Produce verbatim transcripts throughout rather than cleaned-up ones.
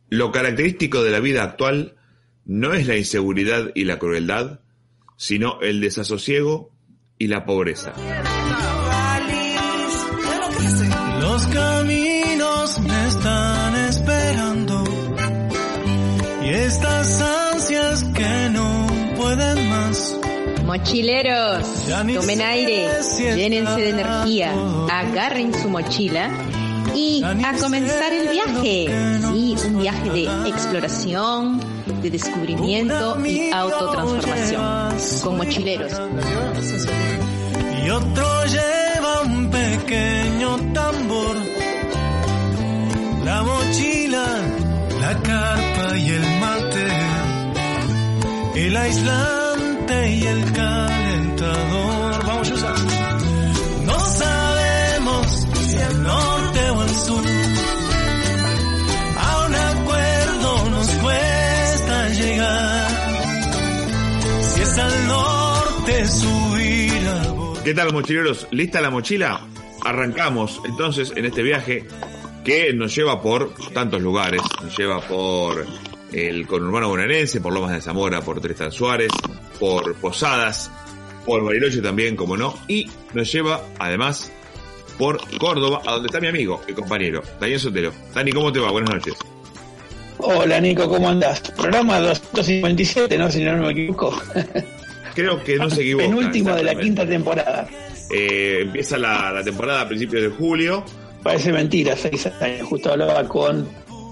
Lo característico de la vida actual no es la inseguridad y la crueldad, sino el desasosiego y la pobreza. Los caminos me están esperando y estas ansias que no pueden más. Mochileros, tomen aire, llénense de energía, agarren su mochila y a comenzar el viaje. Sí, un viaje de exploración, de descubrimiento y autotransformación. Con Mochileros. Y otro lleva un pequeño tambor, la mochila, la carpa y el mate, el aislante y el calentador. Vamos a usar. No sabemos si al norte o al sur, a un acuerdo nos cuesta llegar. Si es al norte subir a bordo. ¿Qué tal, mochileros? ¿Lista la mochila? Arrancamos entonces en este viaje que nos lleva por tantos lugares. Nos lleva por el conurbano bonaerense, por Lomas de Zamora, por Tristán Suárez, por Posadas, por Bariloche también, como no, y nos lleva además por Córdoba, a donde está mi amigo y compañero Daniel Sotelo. Dani, ¿cómo te va? Buenas noches. Hola Nico, ¿cómo andás? Programa doscientos cincuenta y siete, ¿no? Si no me equivoco. Creo que no se equivoca. Penúltimo de la quinta temporada. Eh, empieza la, la temporada a principios de julio. Parece mentira, seis años. Justo hablaba con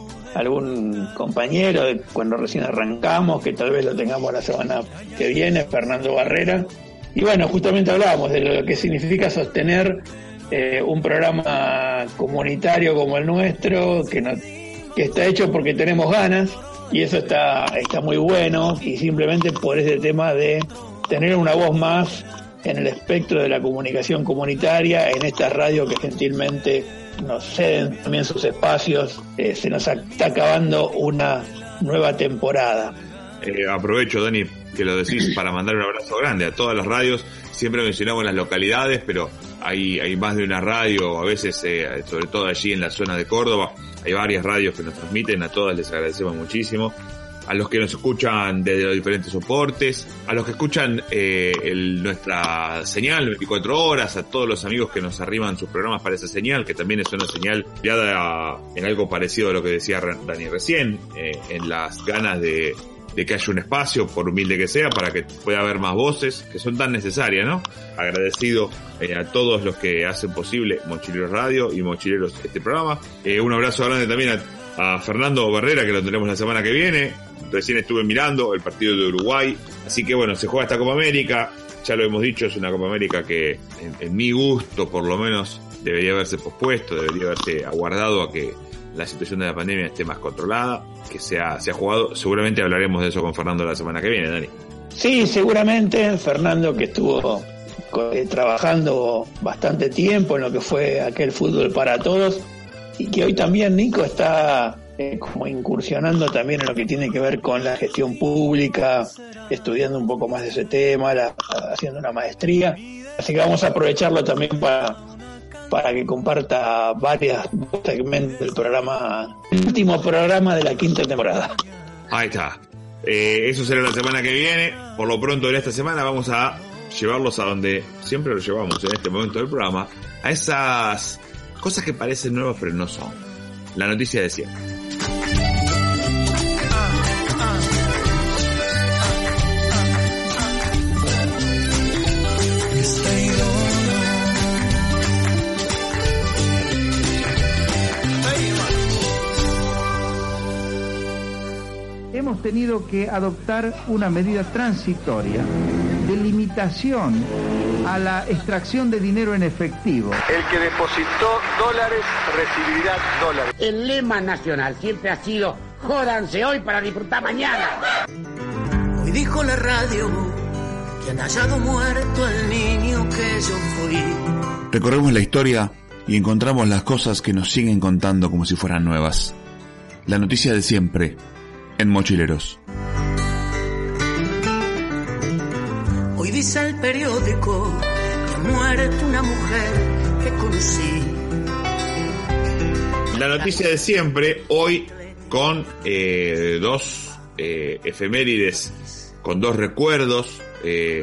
algún compañero de cuando recién arrancamos, que tal vez lo tengamos la semana que viene, Fernando Barrera. Y bueno, justamente hablábamos de lo que significa sostener eh, un programa comunitario como el nuestro, que, no, que está hecho porque tenemos ganas, y eso está, está muy bueno, y simplemente por ese tema de tener una voz más en el espectro de la comunicación comunitaria, en esta radio que gentilmente nos ceden también sus espacios. Eh, se nos está acabando una nueva temporada. Eh, aprovecho, Dani, que lo decís para mandar un abrazo grande a todas las radios. Siempre mencionamos las localidades, pero hay, hay más de una radio, a veces, eh, sobre todo allí en la zona de Córdoba, hay varias radios que nos transmiten, a todas les agradecemos muchísimo. A los que nos escuchan desde los diferentes soportes, a los que escuchan eh, el, nuestra señal veinticuatro horas, a todos los amigos que nos arriman sus programas para esa señal, que también es una señal creada en algo parecido a lo que decía Dani recién, eh, en las ganas de, de que haya un espacio, por humilde que sea, para que pueda haber más voces, que son tan necesarias, ¿no? Agradecido eh, a todos los que hacen posible Mochileros Radio y Mochileros este programa. Eh, un abrazo grande también a, a Fernando Barrera, que lo tendremos la semana que viene. Recién estuve mirando el partido de Uruguay, así que bueno, se juega esta Copa América, ya lo hemos dicho, es una Copa América que en, en mi gusto por lo menos debería haberse pospuesto, debería haberse aguardado a que la situación de la pandemia esté más controlada, que se ha, se ha jugado. Seguramente hablaremos de eso con Fernando la semana que viene, Dani. Sí, seguramente Fernando, que estuvo eh, trabajando bastante tiempo en lo que fue aquel fútbol para todos, y que hoy también Nico está Eh, como incursionando también en lo que tiene que ver con la gestión pública, estudiando un poco más de ese tema, la, haciendo una maestría. Así que vamos a aprovecharlo también para, para que comparta varios segmentos del programa, el último programa de la quinta temporada. Ahí está. Eh, eso será la semana que viene. Por lo pronto en esta semana vamos a llevarlos a donde siempre los llevamos en este momento del programa, a esas cosas que parecen nuevas pero no son. La noticia de siempre. Hemos tenido que adoptar una medida transitoria de limitación a la extracción de dinero en efectivo. El que depositó dólares recibirá dólares. El lema nacional siempre ha sido: jódanse hoy para disfrutar mañana. Hoy dijo la radio que han hallado muerto al niño que yo fui. Recorremos la historia y encontramos las cosas que nos siguen contando como si fueran nuevas. La noticia de siempre en Mochileros. Hoy dice el periódico que ha muerto una mujer que conocí. La noticia de siempre, hoy con eh, dos eh, efemérides, con dos recuerdos, eh,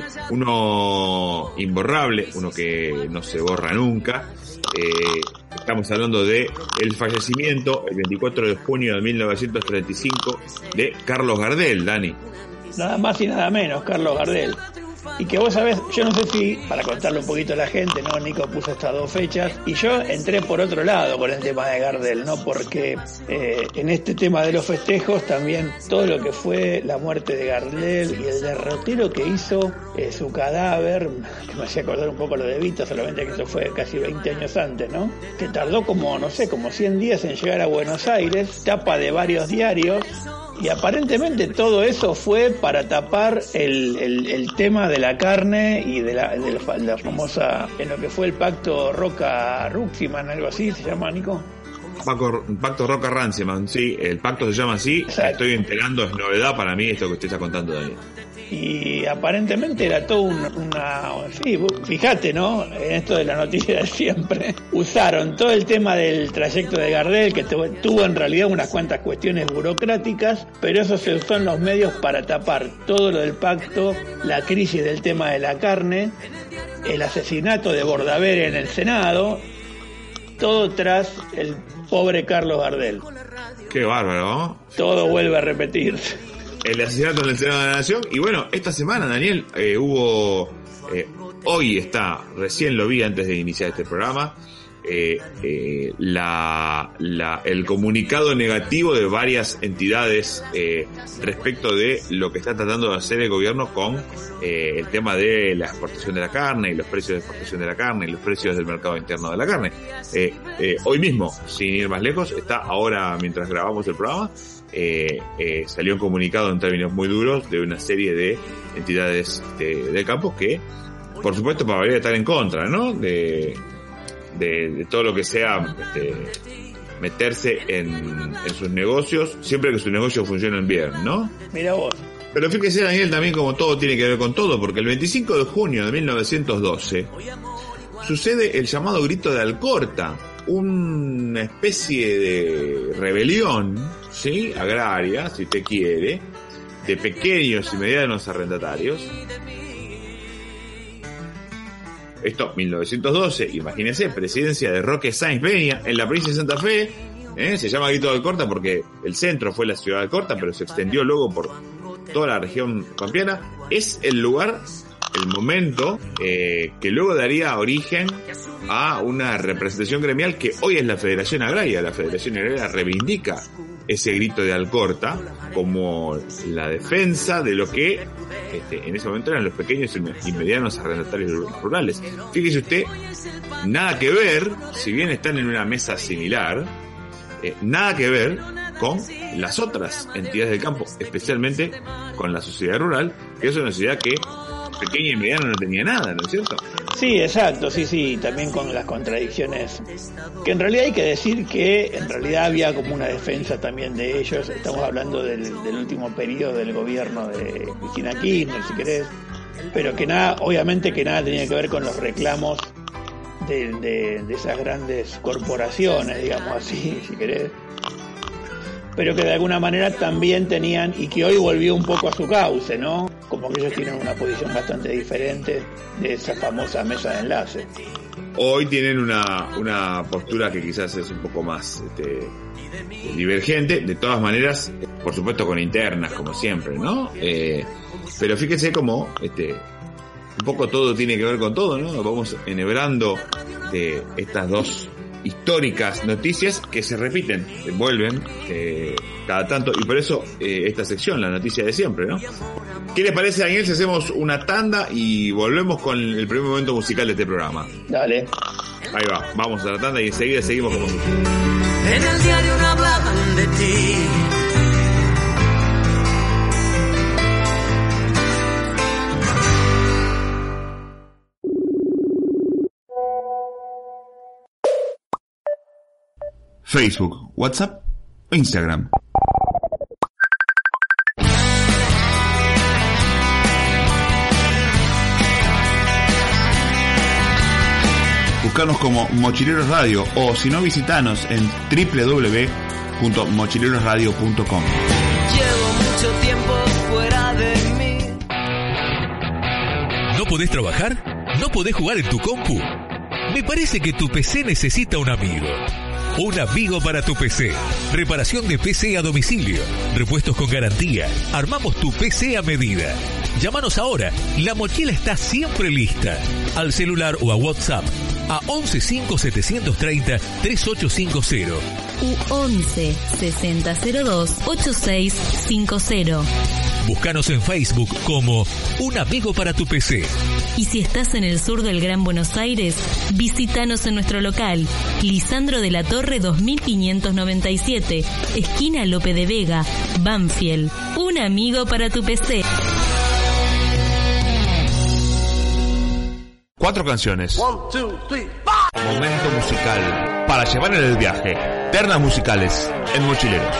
uno imborrable, uno que no se borra nunca. Eh, estamos hablando de el fallecimiento el veinticuatro de junio de mil novecientos treinta y cinco de Carlos Gardel, Dani. Nada más y nada menos, Carlos Gardel. Y que vos sabés, yo no sé si, para contarle un poquito a la gente, ¿no? Nico puso estas dos fechas, y yo entré por otro lado con el tema de Gardel, ¿no? Porque eh, en este tema de los festejos también todo lo que fue la muerte de Gardel y el derrotero que hizo eh, su cadáver, que me hacía acordar un poco lo de Vito, solamente que eso fue casi veinte años antes, ¿no? Que tardó como, no sé, como cien días en llegar a Buenos Aires, tapa de varios diarios. Y aparentemente todo eso fue para tapar el, el, el tema de la carne y de la, de la, de la famosa, en lo que fue el pacto Roca-Ruximan, algo así, ¿se llama, Nico? Paco, pacto Roca-Ranciman, sí, el pacto se llama así. Exacto. Estoy enterando, es novedad para mí esto que usted está contando, Daniel. Y aparentemente era todo un, una... Sí, fíjate, ¿no? En esto de la noticia de siempre. Usaron todo el tema del trayecto de Gardel, que tuvo en realidad unas cuantas cuestiones burocráticas, pero eso se usó en los medios para tapar todo lo del pacto, la crisis del tema de la carne, el asesinato de Bordaber en el Senado, todo tras el pobre Carlos Gardel. Qué bárbaro, ¿no? Todo vuelve a repetirse. El asesinato en el Senado de la Nación. Y bueno, esta semana, Daniel, eh, hubo... Eh, hoy está, recién lo vi antes de iniciar este programa, eh, eh, la, la, el comunicado negativo de varias entidades eh, respecto de lo que está tratando de hacer el gobierno con eh, el tema de la exportación de la carne y los precios de exportación de la carne y los precios del mercado interno de la carne. Eh, eh, hoy mismo, sin ir más lejos, está ahora, mientras grabamos el programa, Eh, eh, salió un comunicado en términos muy duros de una serie de entidades de, del campo que, por supuesto, para variar, estar en contra, ¿no? De, de, de todo lo que sea este, meterse en, en sus negocios, siempre que sus negocios funcionen bien, ¿no? Mira vos. Pero fíjese, Daniel, también como todo tiene que ver con todo, porque el veinticinco de junio de mil novecientos doce sucede el llamado Grito de Alcorta, una especie de rebelión, ¿sí?, agraria, si usted quiere, de pequeños y medianos arrendatarios. Esto, mil novecientos doce, imagínense, presidencia de Roque Sáenz Peña en la provincia de Santa Fe. ¿eh? Se llama Grito de Alcorta porque el centro fue la ciudad de Alcorta, pero se extendió luego por toda la región pampeana. Es el lugar, el momento eh, que luego daría origen a una representación gremial que hoy es la Federación Agraria. La Federación Agraria reivindica ese grito de Alcorta como la defensa de lo que este, en ese momento eran los pequeños y medianos arrendatarios rurales. Fíjese usted, nada que ver, si bien están en una mesa similar, eh, nada que ver con las otras entidades del campo, especialmente con la sociedad rural, que es una sociedad que pequeña y mediana no tenía nada, ¿no es cierto? Sí, exacto, sí, sí, también con las contradicciones, que en realidad hay que decir que en realidad había como una defensa también de ellos. Estamos hablando del, del último periodo del gobierno de Cristina Kirchner, si querés, pero que nada, obviamente que nada tenía que ver con los reclamos de, de, de esas grandes corporaciones, digamos así, si querés, pero que de alguna manera también tenían, y que hoy volvió un poco a su cauce, ¿no? Como que ellos tienen una posición bastante diferente de esa famosa mesa de enlace. Hoy tienen una, una postura que quizás es un poco más este, divergente, de todas maneras, por supuesto con internas, como siempre, ¿no? Eh, pero fíjense cómo este, un poco todo tiene que ver con todo, ¿no? Vamos enhebrando de estas dos históricas noticias que se repiten, vuelven eh, cada tanto, y por eso eh, esta sección, la noticia de siempre, ¿no? ¿Qué les parece, Daniel, si hacemos una tanda y volvemos con el primer momento musical de este programa? Dale. Ahí va, vamos a la tanda y enseguida seguimos con música. En el diario no hablaban de ti. Facebook, WhatsApp o Instagram. Buscanos como Mochileros Radio o si no, visitanos en doble u doble u doble u punto mochilerosradio punto com. Llevo mucho tiempo fuera de mí. ¿No podés trabajar? ¿No podés jugar en tu compu? Me parece que tu P C necesita un amigo. Un amigo para tu P C. Reparación de P C a domicilio. Repuestos con garantía. Armamos tu P C a medida. Llámanos ahora. La mochila está siempre lista. Al celular o a WhatsApp. A once cinco setecientos treinta treinta y ocho cincuenta. U once sesenta cero dos ochenta y seis cincuenta. Búscanos en Facebook como Un Amigo para tu P C. Y si estás en el sur del Gran Buenos Aires, visítanos en nuestro local, Lisandro de la Torre dos mil quinientos noventa y siete, esquina Lope de Vega, Banfield. Un Amigo para tu P C. Cuatro canciones. One, two, three, Momento musical para llevar en el viaje. Ternas musicales en Mochileros.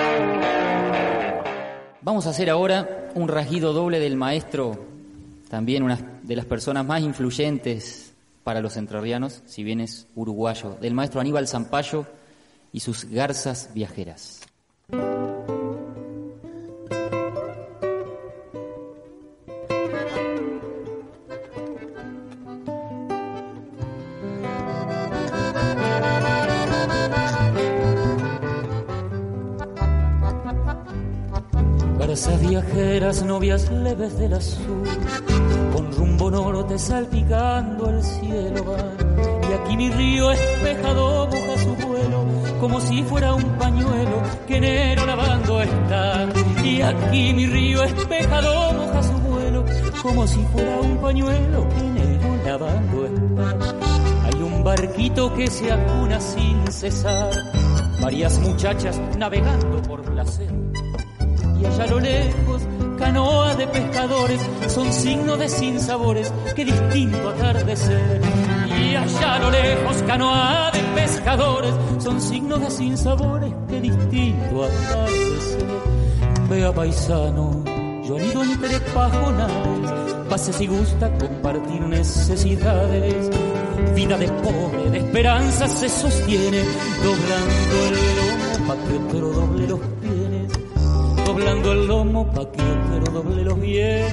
Vamos a hacer ahora un rasguido doble del maestro, también una de las personas más influyentes para los entrerrianos, si bien es uruguayo, del maestro Aníbal Zampayo y sus garzas viajeras. Garzas viajeras, novias leves del azul, con rumbo norte salpicando el cielo van. Y aquí mi río espejado moja su vuelo, como si fuera un pañuelo que enero lavando está. Y aquí mi río espejado moja su vuelo, como si fuera un pañuelo que enero lavando está. Hay un barquito que se acuna sin cesar, varias muchachas navegando por placer. Y allá a lo lejos, canoa de pescadores, son signo de sinsabores, qué distinto atardecer. Y allá a lo lejos, canoa de pescadores, son signo de sinsabores, qué distinto atardecer. Vea paisano, yo anido entre pajonales, pase si gusta compartir necesidades. Vida de pobre, de esperanza se sostiene, doblando el lomo pa' que otro doble los bienes. Doblando el lomo pa' que otro doble los bienes.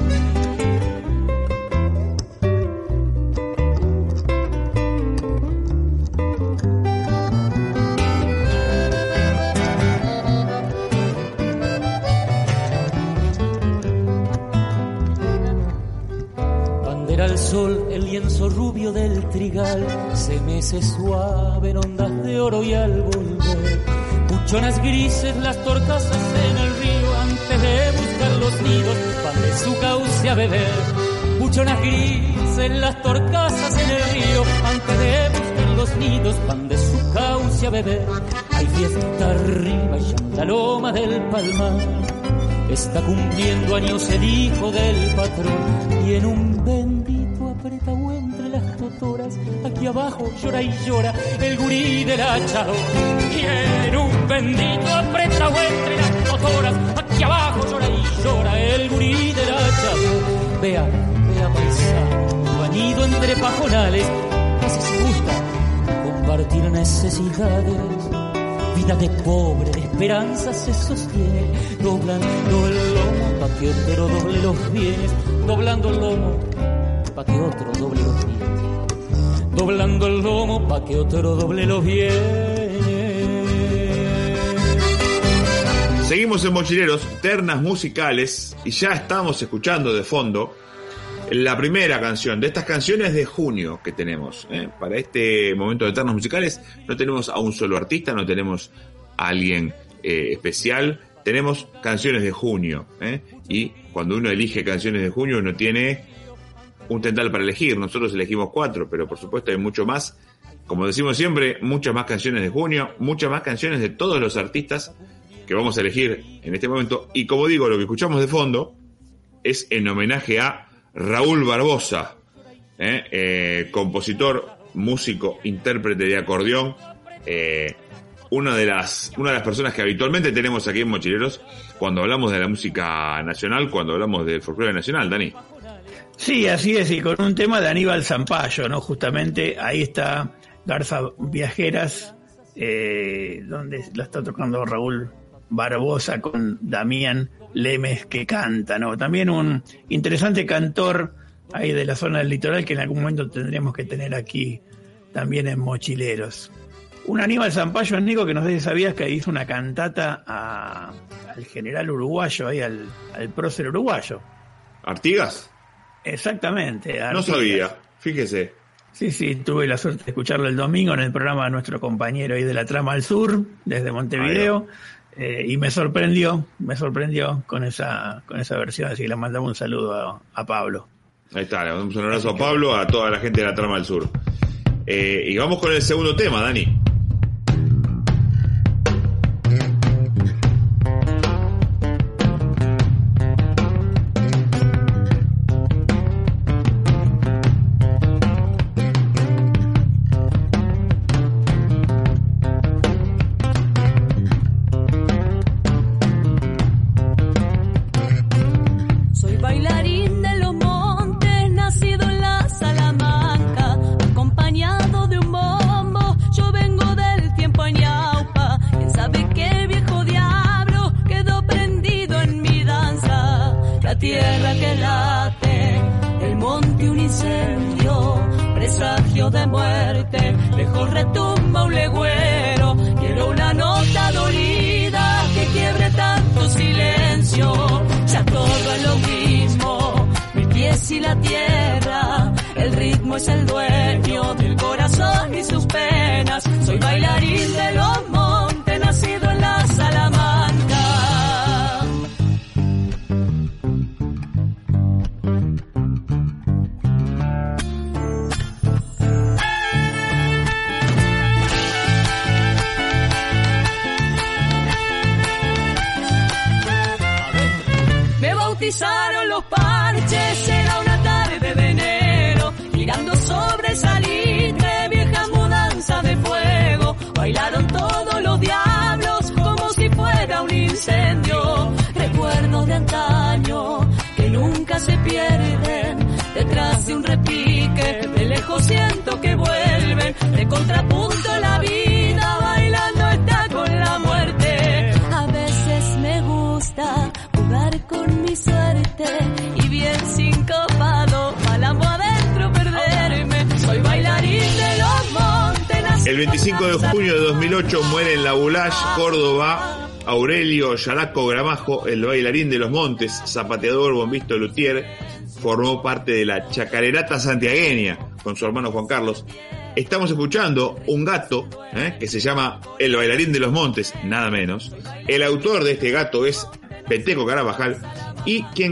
Bandera al sol, el lienzo rubio del trigal se mece suave en ondas de oro y al volver. Buchonas grises, las torcasas en el río, antes de buscar los nidos, van de su cauce a beber. Buchonas grises, las torcasas en el río, antes de buscar los nidos, van de su cauce a beber. Hay fiesta arriba y ya la loma del Palmar está cumpliendo años el hijo del patrón, y en un bendito apretado entre las totoras, aquí abajo llora y llora el gurí del hachador. Y en un bendito apretado entre las totoras, aquí abajo llora y llora el gurí del hachador. Vea, vea paisano, vanido entre pajonales, casi se gusta compartir necesidades. Vida de pobre, de esperanza se sostiene, doblando el lomo pa' que otro doble los bienes. Doblando el lomo pa' que otro doble los bienes. Doblando el lomo pa' que otro doble los bienes. Seguimos en Mochileros, ternas musicales, y ya estamos escuchando de fondo la primera canción de estas canciones de junio que tenemos, ¿eh? Para este momento de ternas musicales no tenemos a un solo artista, no tenemos a alguien eh, especial, tenemos canciones de junio, ¿eh? Y cuando uno elige canciones de junio uno tiene un tental para elegir. Nosotros elegimos cuatro, pero por supuesto hay mucho más. Como decimos siempre, muchas más canciones de junio, muchas más canciones de todos los artistas que vamos a elegir en este momento. Y como digo, lo que escuchamos de fondo es en homenaje a Raúl Barbosa, ¿eh? Eh, compositor, músico, intérprete de acordeón, eh, una de las una de las personas que habitualmente tenemos aquí en Mochileros cuando hablamos de la música nacional, cuando hablamos del folclore nacional, Dani. Sí, así es, y con un tema de Aníbal Zampayo, ¿no? Justamente ahí está Garzas Viajeras, eh, donde lo está tocando Raúl Barbosa con Damián Lemes que canta, ¿no? También un interesante cantor ahí de la zona del litoral que en algún momento tendríamos que tener aquí también en Mochileros. Un Aníbal Zampayo, Nico, que no sé si sabías que hizo una cantata a, al general uruguayo, ahí al, al prócer uruguayo. ¿Artigas? Exactamente. Artigas. No sabía, fíjese. Sí, sí, tuve la suerte de escucharlo el domingo en el programa de nuestro compañero ahí de la Trama al Sur, desde Montevideo, eh, y me sorprendió, me sorprendió con esa con esa versión, así que le mandamos un saludo a, a Pablo. Ahí está, le mandamos un abrazo a Pablo, a toda la gente de la Trama al Sur. Eh, y vamos con el segundo tema, Dani. De muerte, lejos retumba un legüero. Quiero una nota dolida que quiebre tanto silencio. Ya todo es lo mismo, mis pies y la tierra. El ritmo es el dueño del corazón y sus penas. Soy bailarín de los montes, nacido en la Salamanca. Bautizaron los parches, era una tarde de enero, girando sobre el salitre, vieja mudanza de fuego. Bailaron todos los diablos como si fuera un incendio. Recuerdos de antaño que nunca se pierden, detrás de un repique, de lejos siento que vuelven. De contrapunto la vida, bailando está con la muerte. A veces me gusta jugar con mi suerte y bien sincopado, malambo adentro perderme. Soy bailarín de los montes. El veinticinco de junio de dos mil ocho muere en La Boulaye, Córdoba, Aurelio Yaraco Gramajo, el bailarín de los montes, zapateador, bombista, luthier. Formó parte de la chacarerata santiagueña con su hermano Juan Carlos. Estamos escuchando Un Gato, ¿eh? que se llama El bailarín de los montes, nada menos. El autor de este gato es Peteco Carabajal, y quien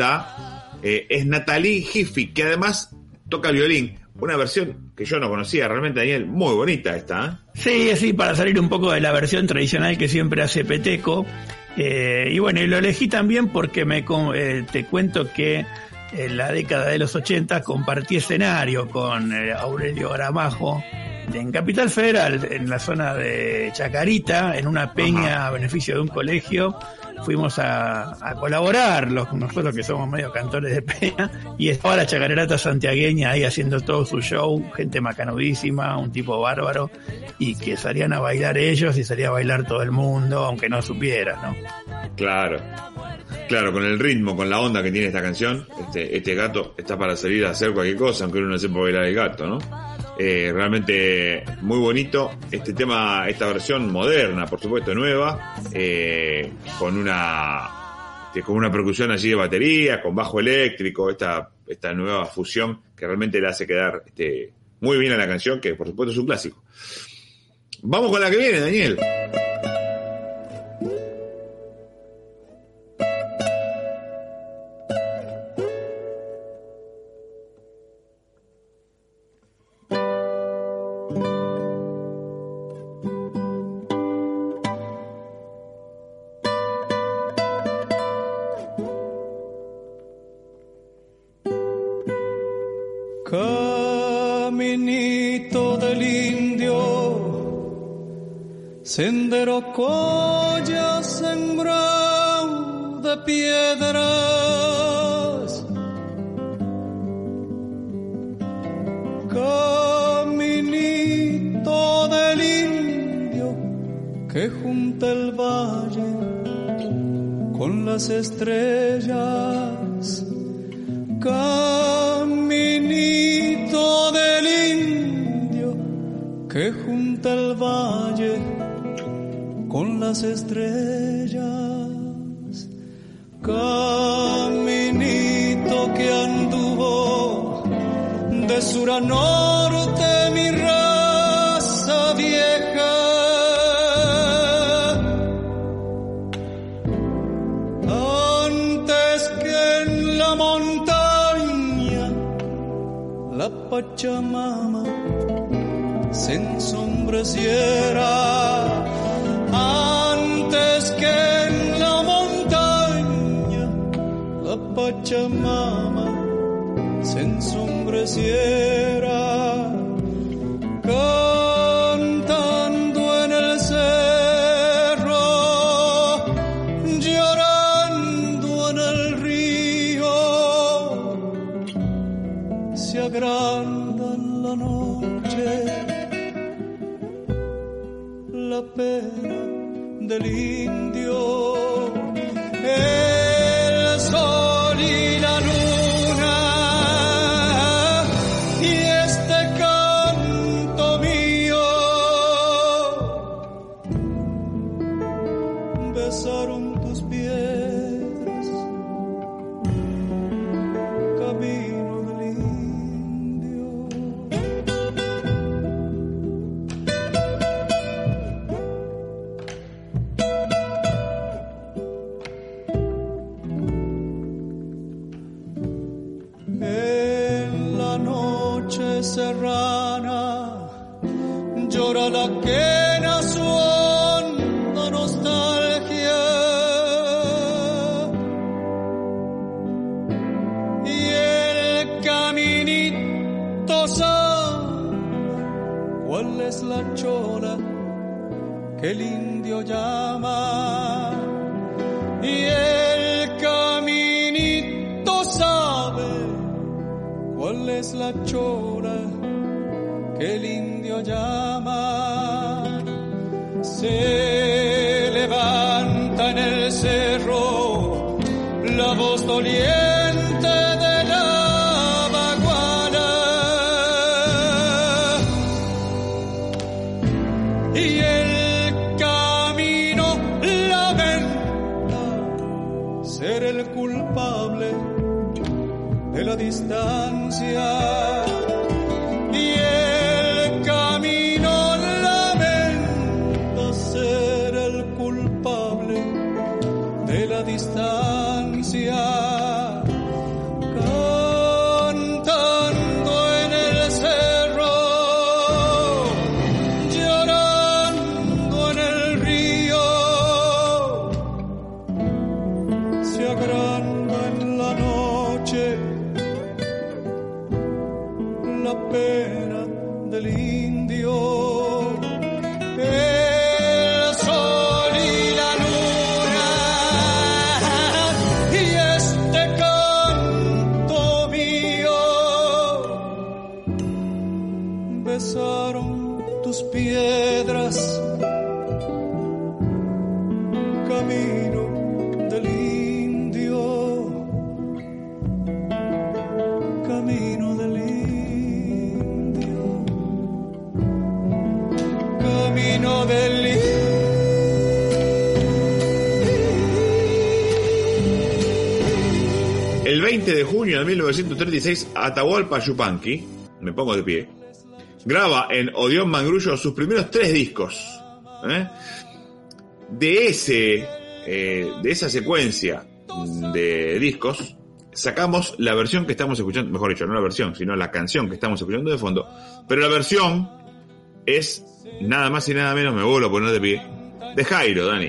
canta eh, es Natalie Giffy, que además toca violín, una versión que yo no conocía realmente, Daniel, muy bonita esta, ¿eh? Sí, sí, para salir un poco de la versión tradicional que siempre hace Peteco, eh, y bueno, y lo elegí también porque me eh, te cuento que en la década de los ochenta compartí escenario con eh, Aurelio Gramajo en Capital Federal, en la zona de Chacarita, en una peña Ajá. a beneficio de un colegio. Fuimos a, a colaborar, los, nosotros que somos medio cantores de peña, y estaba la chacarerata santiagueña ahí haciendo todo su show, gente macanudísima, un tipo bárbaro, y que salían a bailar ellos y salía a bailar todo el mundo, aunque no supiera, ¿no? Claro, claro, con el ritmo, con la onda que tiene esta canción, este, este gato está para salir a hacer cualquier cosa, aunque uno no sepa bailar el gato, ¿no? Eh, realmente muy bonito este tema, esta versión moderna, por supuesto nueva, eh, con una este, con una percusión allí de batería, con bajo eléctrico, esta esta nueva fusión que realmente le hace quedar este, muy bien a la canción, que por supuesto es un clásico. Vamos con la que viene, Daniel. Caminito del indio, sendero colla sembrado de piedras, caminito del indio, que junta el valle con las estrellas, caminito del indio que junta el valle con las estrellas, caminito que anduvo de sur a norte mi raza vieja. La Pachamama se ensombreciera antes que en la montaña la Pachamama se ensombreciera, cantando en el cerro, llorando en el río, se agranda en la noche la pena del indio, el sol y la luna, y este canto mío besaron tus piedras, camino del indio. En la noche serrana llora la quena su honda nostalgia, y el caminito sabe cuál es la chola que el indio llama, y el caminito sabe cuál es la chola que el indio llama. Se levanta en el cerro la voz doliente de la baguala, y el camino lamenta ser el culpable de la distancia, y el camino lamenta ser el culpable de la distancia, cantando en el cerro, llorando en el río, se agranda en la noche la pena del indio, el sol y la luna, y este canto mío besaron tus piedras, camino del indio, camino del indio, camino del indio. El veinte de junio de mil novecientos treinta y seis, Atahualpa Yupanqui, me pongo de pie, graba en Odeón Mangrullo sus primeros tres discos. ¿eh? De ese, eh, de esa secuencia de discos, sacamos la versión que estamos escuchando, mejor dicho, no la versión, sino la canción que estamos escuchando de fondo, pero la versión es nada más y nada menos, me vuelvo a poner de pie, de Jairo, Dani.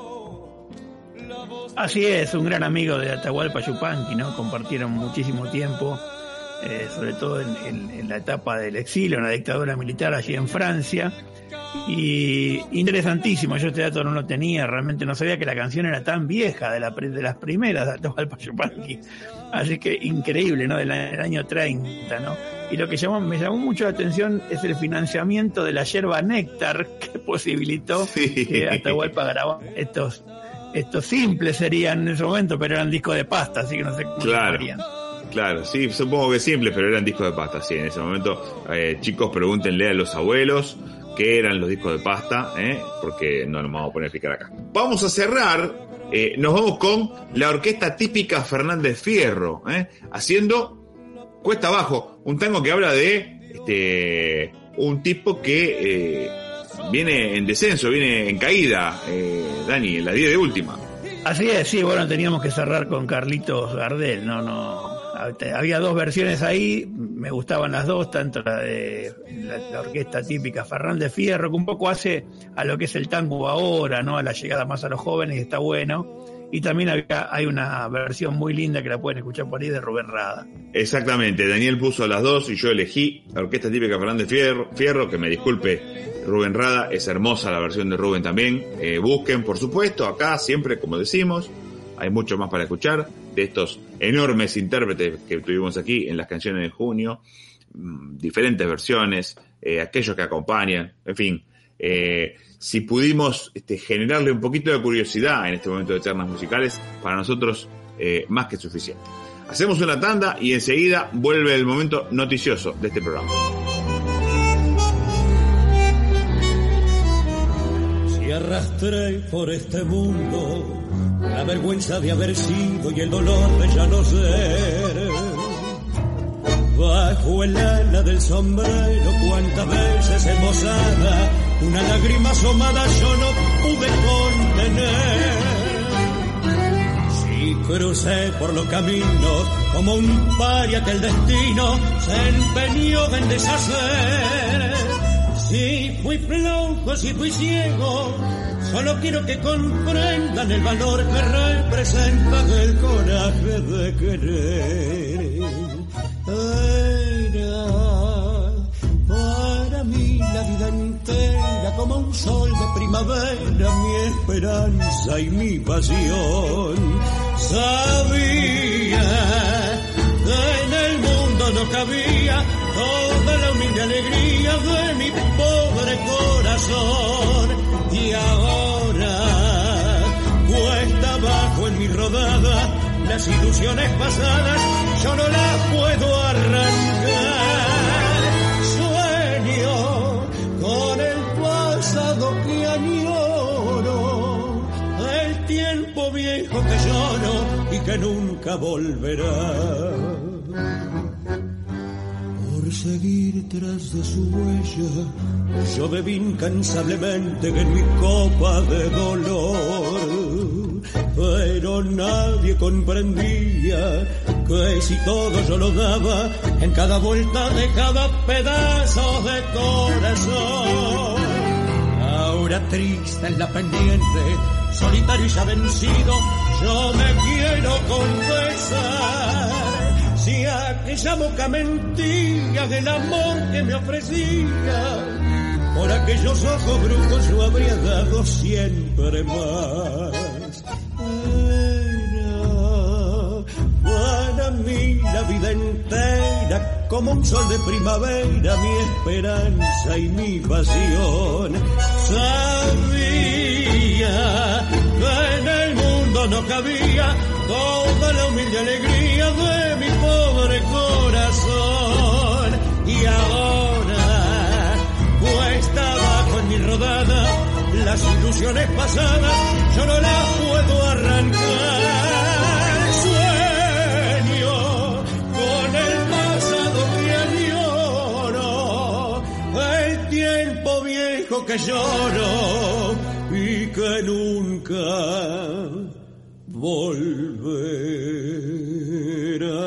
Así es, un gran amigo de Atahualpa Yupanqui, ¿no? Compartieron muchísimo tiempo, eh, sobre todo en, en, en la etapa del exilio, en la dictadura militar allí en Francia, Y interesantísimo, yo este dato no lo tenía, realmente no sabía que la canción era tan vieja, de, la, de las primeras de Atahualpa Yupanqui. Así que increíble, ¿no? Del, del año treinta, ¿no? Y lo que llamó, me llamó mucho la atención es el financiamiento de la yerba néctar que posibilitó sí. que Atahualpa grabara estos, estos simples serían en ese momento, pero eran discos de pasta, así que no sé cómo claro. serían. Claro, sí, supongo que simples, pero eran discos de pasta, sí, en ese momento. Eh, chicos, pregúntenle a los abuelos qué eran los discos de pasta, ¿eh? Porque no nos vamos a poner a explicar acá. Vamos a cerrar, eh, nos vamos con la orquesta típica Fernández Fierro, ¿eh? Haciendo Cuesta Abajo, un tango que habla de este un tipo que eh, viene en descenso, viene en caída, eh, Dani, en la diez de última. Así es, sí, bueno, teníamos que cerrar con Carlitos Gardel, no, no... Había dos versiones ahí, me gustaban las dos, tanto la de la, la orquesta típica Fernández Fierro, que un poco hace a lo que es el tango ahora, ¿no? A la llegada más a los jóvenes, está bueno. Y también había, hay una versión muy linda que la pueden escuchar por ahí de Rubén Rada. Exactamente, Daniel puso las dos y yo elegí la orquesta típica Fernández Fierro, Fierro que me disculpe Rubén Rada, es hermosa la versión de Rubén también. Eh, busquen, por supuesto, acá siempre, como decimos, hay mucho más para escuchar de estos enormes intérpretes que tuvimos aquí en las canciones de junio, diferentes versiones, eh, aquellos que acompañan, en fin, eh, si pudimos este, generarle un poquito de curiosidad en este momento de charlas musicales, para nosotros eh, más que suficiente. Hacemos una tanda y enseguida vuelve el momento noticioso de este programa. Si arrastré por este mundo la vergüenza de haber sido y el dolor de ya no ser, bajo el ala del sombrero cuántas veces embosada una lágrima asomada yo no pude contener. Si crucé por los caminos como un paria que el destino se empeñó en deshacer, si fui flojo, si fui ciego, solo quiero que comprendan el valor que representa el coraje de querer. Era para mí la vida entera como un sol de primavera, mi esperanza y mi pasión. Sabía que en el mundo no cabía toda la humilde alegría de mi pobre corazón. Y ahora, cuesta abajo en mi rodada, las ilusiones pasadas yo no las puedo arrancar. Sueño con el pasado que añoro, el tiempo viejo que lloro y que nunca volverá. Por seguir tras de su huella, yo bebí incansablemente en mi copa de dolor, pero nadie comprendía que si todo yo lo daba en cada vuelta de cada pedazo de corazón. Ahora triste en la pendiente, solitario y ya vencido, yo me quiero confesar. Si aquella boca mentía del amor que me ofrecía, por aquellos ojos brujos yo habría dado siempre más. Era para mí la vida entera como un sol de primavera, mi esperanza y mi pasión. Sabía que en el mundo no cabía toda la humilde alegría de mi pobre corazón. Y ahora, cuesta abajo en mi rodada, las ilusiones pasadas yo no las puedo arrancar. Sueño con el pasado que añoro, el tiempo viejo que lloro y que nunca volverá.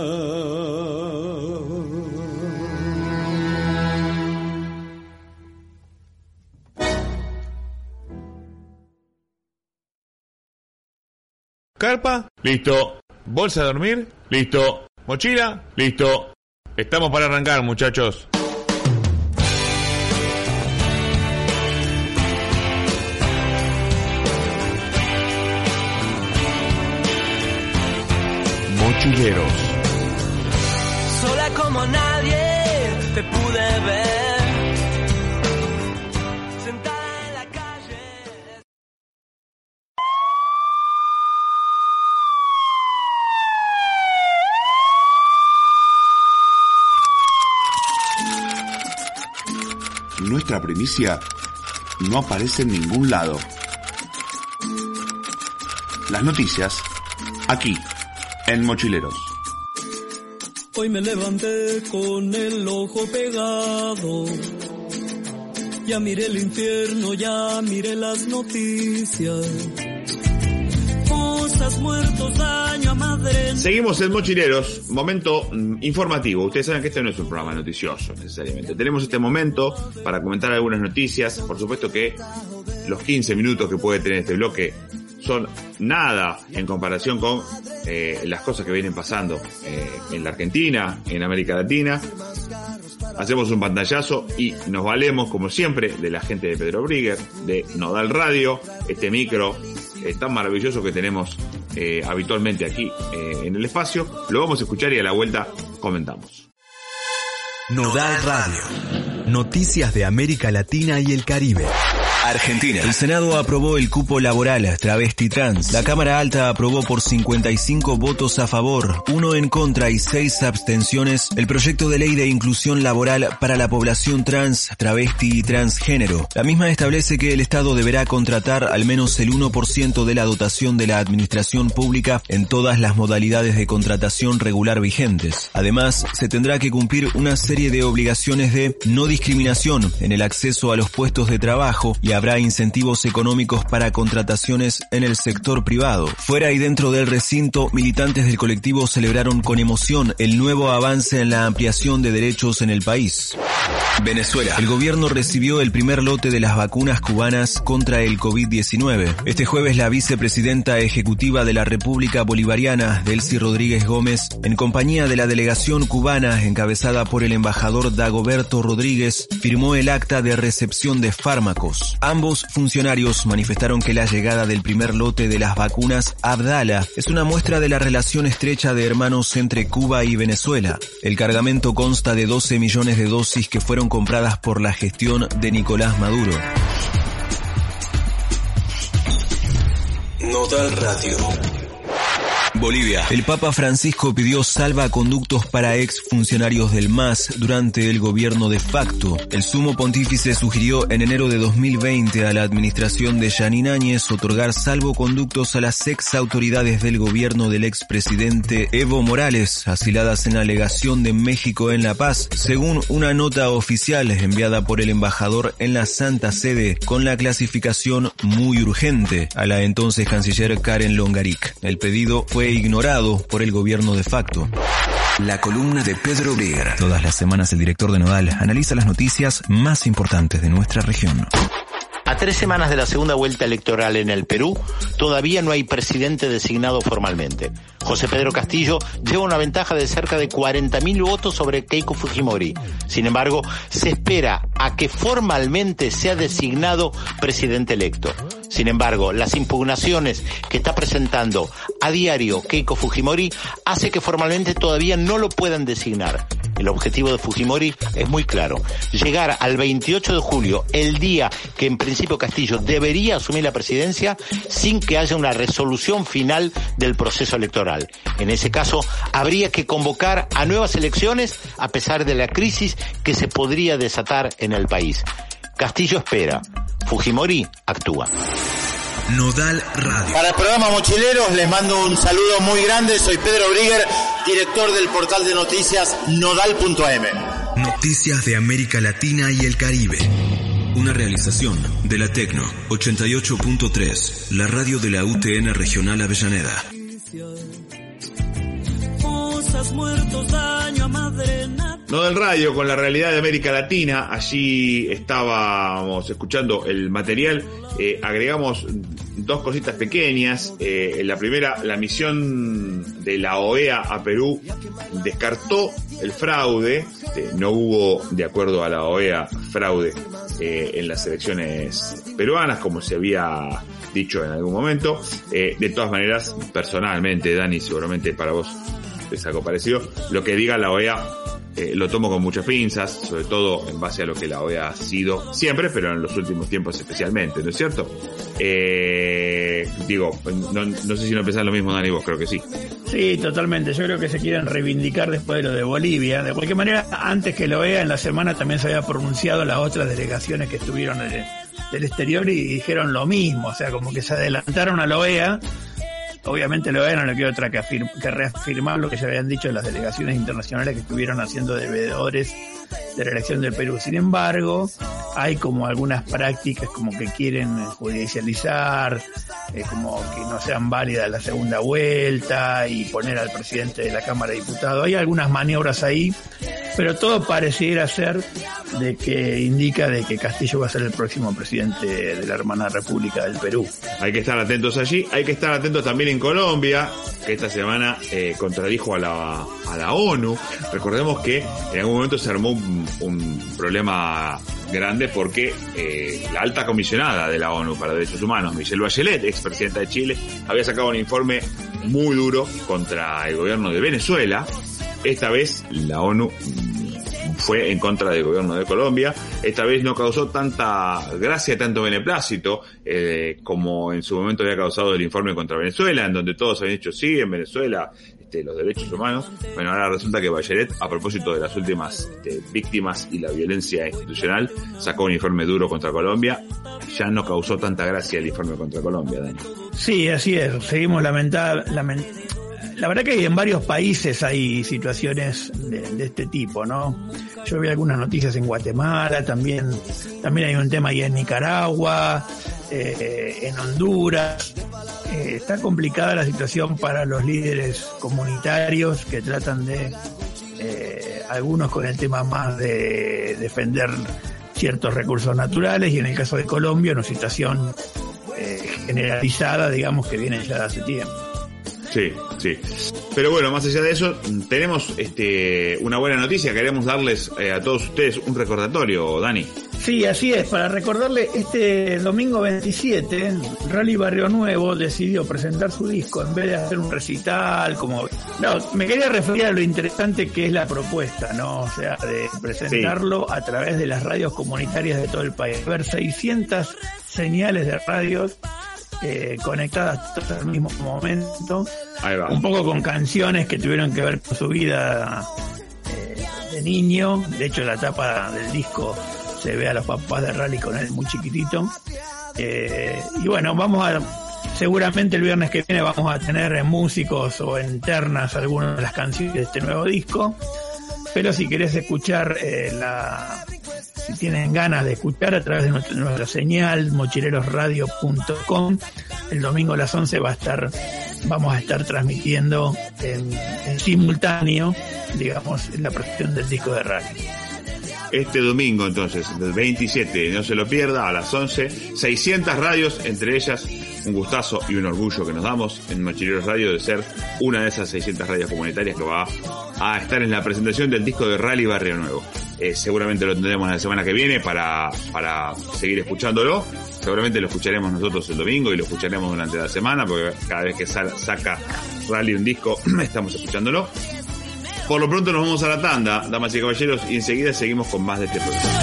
Carpa, listo. Bolsa de dormir, listo. Mochila, listo. Estamos para arrancar, muchachos. Mochileros. Sola como nadie te pude ver. Sentada en la calle. Nuestra primicia no aparece en ningún lado. Las noticias, aquí, en Mochileros. Hoy me levanté con el ojo pegado. Ya miré el infierno, ya miré las noticias. Cosas, muertos, daño a madre. Seguimos en Mochileros, momento mm, informativo. Ustedes saben que este no es un programa noticioso necesariamente. Tenemos este momento para comentar algunas noticias. Por supuesto que los quince minutos que puede tener este bloque son nada en comparación con eh, las cosas que vienen pasando eh, en la Argentina, en América Latina. Hacemos un pantallazo y nos valemos, como siempre, de la gente de Pedro Brigger, de Nodal Radio, este micro eh, tan maravilloso que tenemos eh, habitualmente aquí eh, en el espacio. Lo vamos a escuchar y a la vuelta comentamos. Nodal Radio. Noticias de América Latina y el Caribe. Argentina. El Senado aprobó el cupo laboral travesti trans. La Cámara Alta aprobó por cincuenta y cinco votos a favor, uno en contra y seis abstenciones el proyecto de ley de inclusión laboral para la población trans, travesti y transgénero. La misma establece que el Estado deberá contratar al menos el uno por ciento de la dotación de la administración pública en todas las modalidades de contratación regular vigentes. Además, se tendrá que cumplir una serie de obligaciones de no discriminación en el acceso a los puestos de trabajo y habrá incentivos económicos para contrataciones en el sector privado. Fuera y dentro del recinto, militantes del colectivo celebraron con emoción el nuevo avance en la ampliación de derechos en el país. Venezuela. El gobierno recibió el primer lote de las vacunas cubanas contra el COVID diecinueve. Este jueves la vicepresidenta ejecutiva de la República Bolivariana, Delcy Rodríguez Gómez, en compañía de la delegación cubana encabezada por el embajador Dagoberto Rodríguez, firmó el acta de recepción de fármacos. Ambos funcionarios manifestaron que la llegada del primer lote de las vacunas Abdala es una muestra de la relación estrecha de hermanos entre Cuba y Venezuela. El cargamento consta de doce millones de dosis que fueron compradas por la gestión de Nicolás Maduro. Nodal Radio. Bolivia. El Papa Francisco pidió salvaconductos para ex funcionarios del M A S durante el gobierno de facto. El sumo pontífice sugirió en enero de dos mil veinte a la administración de Yanín Áñez otorgar salvoconductos a las ex autoridades del gobierno del expresidente Evo Morales, asiladas en la legación de México en La Paz, según una nota oficial enviada por el embajador en la Santa Sede con la clasificación muy urgente a la entonces canciller Karen Longaric. El pedido fue ignorado por el gobierno de facto. La columna de Pedro Brigger. Todas las semanas el director de Nodal analiza las noticias más importantes de nuestra región. A tres semanas de la segunda vuelta electoral en el Perú, todavía no hay presidente designado formalmente. José Pedro Castillo lleva una ventaja de cerca de cuarenta mil votos sobre Keiko Fujimori. Sin embargo, se espera a que formalmente sea designado presidente electo. Sin embargo, las impugnaciones que está presentando a diario Keiko Fujimori hace que formalmente todavía no lo puedan designar. El objetivo de Fujimori es muy claro: llegar al veintiocho de julio, el día que en principio Castillo debería asumir la presidencia, sin que haya una resolución final del proceso electoral. En ese caso, habría que convocar a nuevas elecciones a pesar de la crisis que se podría desatar en el país. Castillo espera, Fujimori actúa. Nodal Radio. Para el programa Mochileros les mando un saludo muy grande. Soy Pedro Brigger, director del portal de noticias nodal punto a eme. Noticias de América Latina y el Caribe. Una realización de la Tecno ochenta y ocho punto tres, la radio de la U T N Regional Avellaneda. Muertos, daño a madre. Nodal Radio con la realidad de América Latina. Allí estábamos escuchando el material. Eh, agregamos dos cositas pequeñas. Eh, la primera, la misión de la O E A a Perú descartó el fraude. Eh, no hubo, de acuerdo a la O E A, fraude eh, en las elecciones peruanas, como se había dicho en algún momento. Eh, de todas maneras, personalmente, Dani, seguramente para vos es algo parecido. Lo que diga la O E A eh, lo tomo con muchas pinzas, sobre todo en base a lo que la O E A ha sido siempre, pero en los últimos tiempos especialmente, ¿no es cierto? Eh, digo, no, no sé si no pensás lo mismo, Dani, vos creo que sí. Sí, totalmente. Yo creo que se quieren reivindicar después de lo de Bolivia. De cualquier manera, antes que lo vea, en la semana también se había pronunciado las otras delegaciones que estuvieron en el, del exterior y dijeron lo mismo. O sea, como que se adelantaron a la O E A. Obviamente la O E A no le queda otra que, afirma, que reafirmar lo que ya habían dicho las delegaciones internacionales que estuvieron haciendo de veedores de la elección del Perú. Sin embargo, hay como algunas prácticas como que quieren judicializar, eh, como que no sean válidas la segunda vuelta y poner al presidente de la Cámara de Diputados. Hay algunas maniobras ahí, pero todo pareciera ser de que indica de que Castillo va a ser el próximo presidente de la hermana República del Perú. Hay que estar atentos allí, hay que estar atentos también en Colombia, que esta semana eh, contradijo a la, a la ONU. Recordemos que en algún momento se armó un, un problema grande porque eh, la alta comisionada de la ONU para Derechos Humanos, Michelle Bachelet, expresidenta de Chile, había sacado un informe muy duro contra el gobierno de Venezuela. Esta vez la ONU fue en contra del gobierno de Colombia. Esta vez no causó tanta gracia, tanto beneplácito eh, como en su momento había causado el informe contra Venezuela, en donde todos habían dicho sí, en Venezuela este, los derechos humanos. Bueno, ahora resulta que Bachelet, a propósito de las últimas este, víctimas y la violencia institucional, sacó un informe duro contra Colombia. Ya no causó tanta gracia el informe contra Colombia, Dani. Sí, así es. Seguimos lamentando... Lament- La verdad que en varios países hay situaciones de, de este tipo, ¿no? Yo vi algunas noticias en Guatemala, también también hay un tema ahí en Nicaragua, eh, en Honduras. Eh, está complicada la situación para los líderes comunitarios que tratan de, eh, algunos con el tema más de defender ciertos recursos naturales, y en el caso de Colombia una situación eh, generalizada, digamos, que viene ya de hace tiempo. Sí, sí. Pero bueno, más allá de eso, tenemos este una buena noticia. Queremos darles eh, a todos ustedes un recordatorio, Dani. Sí, así es. Para recordarle, este domingo veintisiete, Rally Barrio Nuevo decidió presentar su disco en vez de hacer un recital, como... No, me quería referir a lo interesante que es la propuesta, ¿no? O sea, de presentarlo sí. a través de las radios comunitarias de todo el país. Ver seiscientas señales de radios Eh, conectadas todas al mismo momento. Ahí va. Un poco con canciones que tuvieron que ver con su vida eh, de niño. De hecho, la tapa del disco se ve a los papás de Rally con él muy chiquitito. Eh, y bueno, vamos a seguramente el viernes que viene vamos a tener en músicos o en ternas algunas de las canciones de este nuevo disco. Pero si querés escuchar eh, la si tienen ganas de escuchar a través de nuestra, nuestra señal mochileros radio punto com, el domingo a las once va a estar vamos a estar transmitiendo en, en simultáneo, digamos, la presentación del disco de Rally. Este domingo entonces, del veintisiete, no se lo pierda, a las once, seiscientas radios, entre ellas un gustazo y un orgullo que nos damos en Mochileros Radio de ser una de esas seiscientas radios comunitarias que va a estar en la presentación del disco de Rally Barrio Nuevo. Eh, seguramente lo tendremos la semana que viene para, para seguir escuchándolo. Seguramente lo escucharemos nosotros el domingo y lo escucharemos durante la semana, porque cada vez que sal, saca Rally un disco estamos escuchándolo. Por lo pronto nos vamos a la tanda, damas y caballeros, y enseguida seguimos con más de este programa.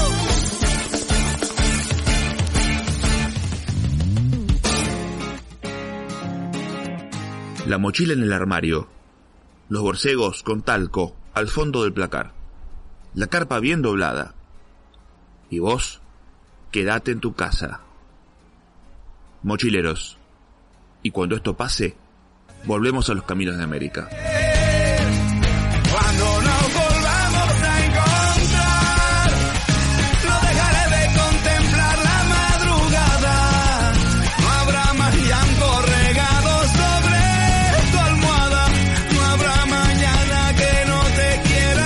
La mochila en el armario, los borcegos con talco al fondo del placar, la carpa bien doblada, y vos, quédate en tu casa. Mochileros, y cuando esto pase, volvemos a los caminos de América. Cuando nos volvamos a encontrar, no dejaré de contemplar la madrugada. No habrá más llanto regado sobre tu almohada. No habrá mañana que no te quiera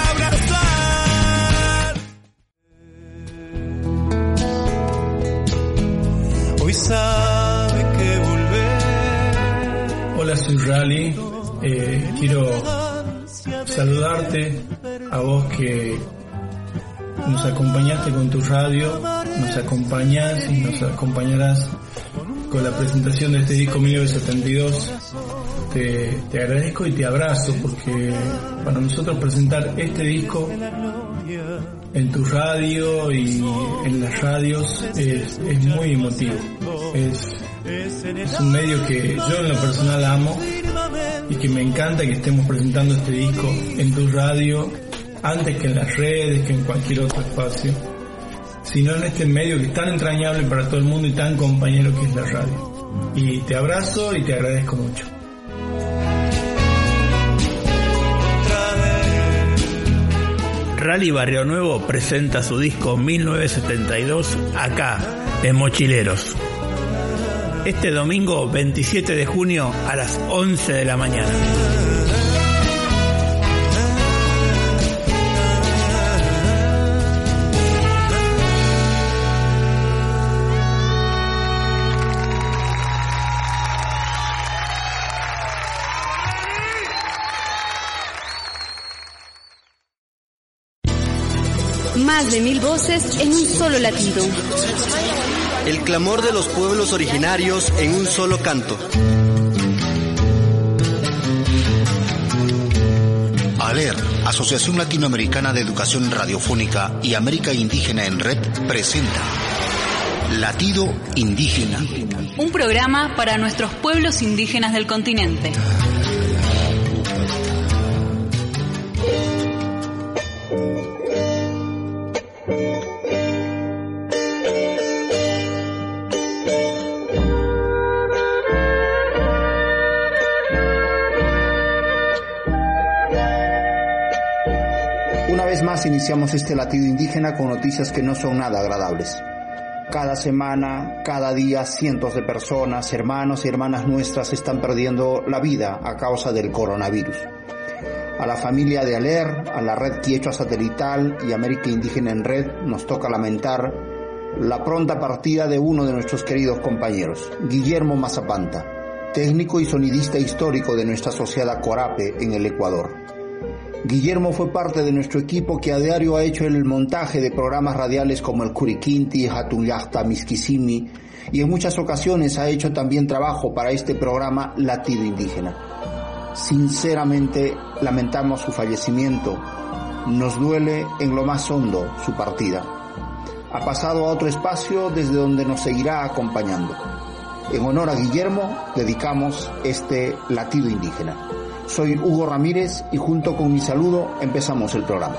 abrazar. Hoy sabe que volver. Hola, soy Rally. Eh, quiero saludarte a vos que nos acompañaste con tu radio, nos acompañás y nos acompañarás con la presentación de este disco mil novecientos setenta y dos. Te, te agradezco y te abrazo, porque para nosotros presentar este disco en tu radio y en las radios es, es muy emotivo. Es, es un medio que yo en lo personal amo y que me encanta que estemos presentando este disco en tu radio antes que en las redes, que en cualquier otro espacio, sino en este medio que es tan entrañable para todo el mundo y tan compañero que es la radio. Y te abrazo y te agradezco mucho. Rally Barrio Nuevo presenta su disco mil novecientos setenta y dos acá, en Mochileros. Este domingo veintisiete de junio a las once de la mañana. Más de mil voces en un solo latido. El clamor de los pueblos originarios en un solo canto. ALER, Asociación Latinoamericana de Educación Radiofónica y América Indígena en Red, presenta Latido Indígena. Un programa para nuestros pueblos indígenas del continente. Más iniciamos este latido indígena con noticias que no son nada agradables. Cada semana, cada día, cientos de personas, hermanos y hermanas nuestras están perdiendo la vida a causa del coronavirus. A la familia de ALER, a la Red Quechua Satelital y América Indígena en Red nos toca lamentar la pronta partida de uno de nuestros queridos compañeros, Guillermo Mazapanta, técnico y sonidista histórico de nuestra asociada Corape en el Ecuador. Guillermo fue parte de nuestro equipo que a diario ha hecho el montaje de programas radiales como el Curiquinti, Hatunyahta, Miskisimi, y en muchas ocasiones ha hecho también trabajo para este programa Latido Indígena. Sinceramente lamentamos su fallecimiento, nos duele en lo más hondo su partida. Ha pasado a otro espacio desde donde nos seguirá acompañando. En honor a Guillermo dedicamos este Latido Indígena. Soy Hugo Ramírez y junto con mi saludo empezamos el programa.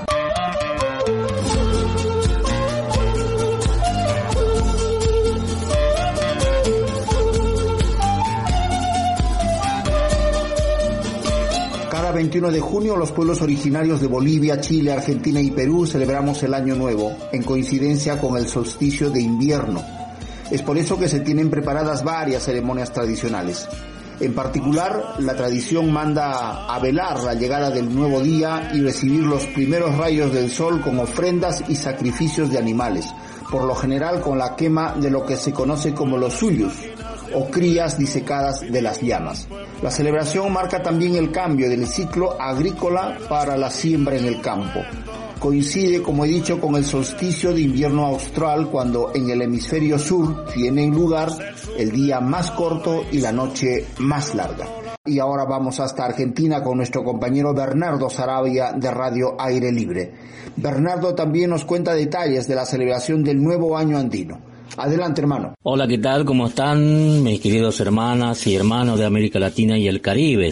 Cada veintiuno de junio los pueblos originarios de Bolivia, Chile, Argentina y Perú celebramos el Año Nuevo en coincidencia con el solsticio de invierno. Es por eso que se tienen preparadas varias ceremonias tradicionales. En particular, la tradición manda a velar la llegada del nuevo día y recibir los primeros rayos del sol con ofrendas y sacrificios de animales, por lo general con la quema de lo que se conoce como los suyus, o crías disecadas de las llamas. La celebración marca también el cambio del ciclo agrícola para la siembra en el campo. Coincide, como he dicho, con el solsticio de invierno austral, cuando en el hemisferio sur tienen lugar el día más corto y la noche más larga. Y ahora vamos hasta Argentina con nuestro compañero Bernardo Sarabia de Radio Aire Libre. Bernardo también nos cuenta detalles de la celebración del nuevo año andino. Adelante, hermano. Hola, ¿qué tal? ¿Cómo están mis queridos hermanas y hermanos de América Latina y el Caribe?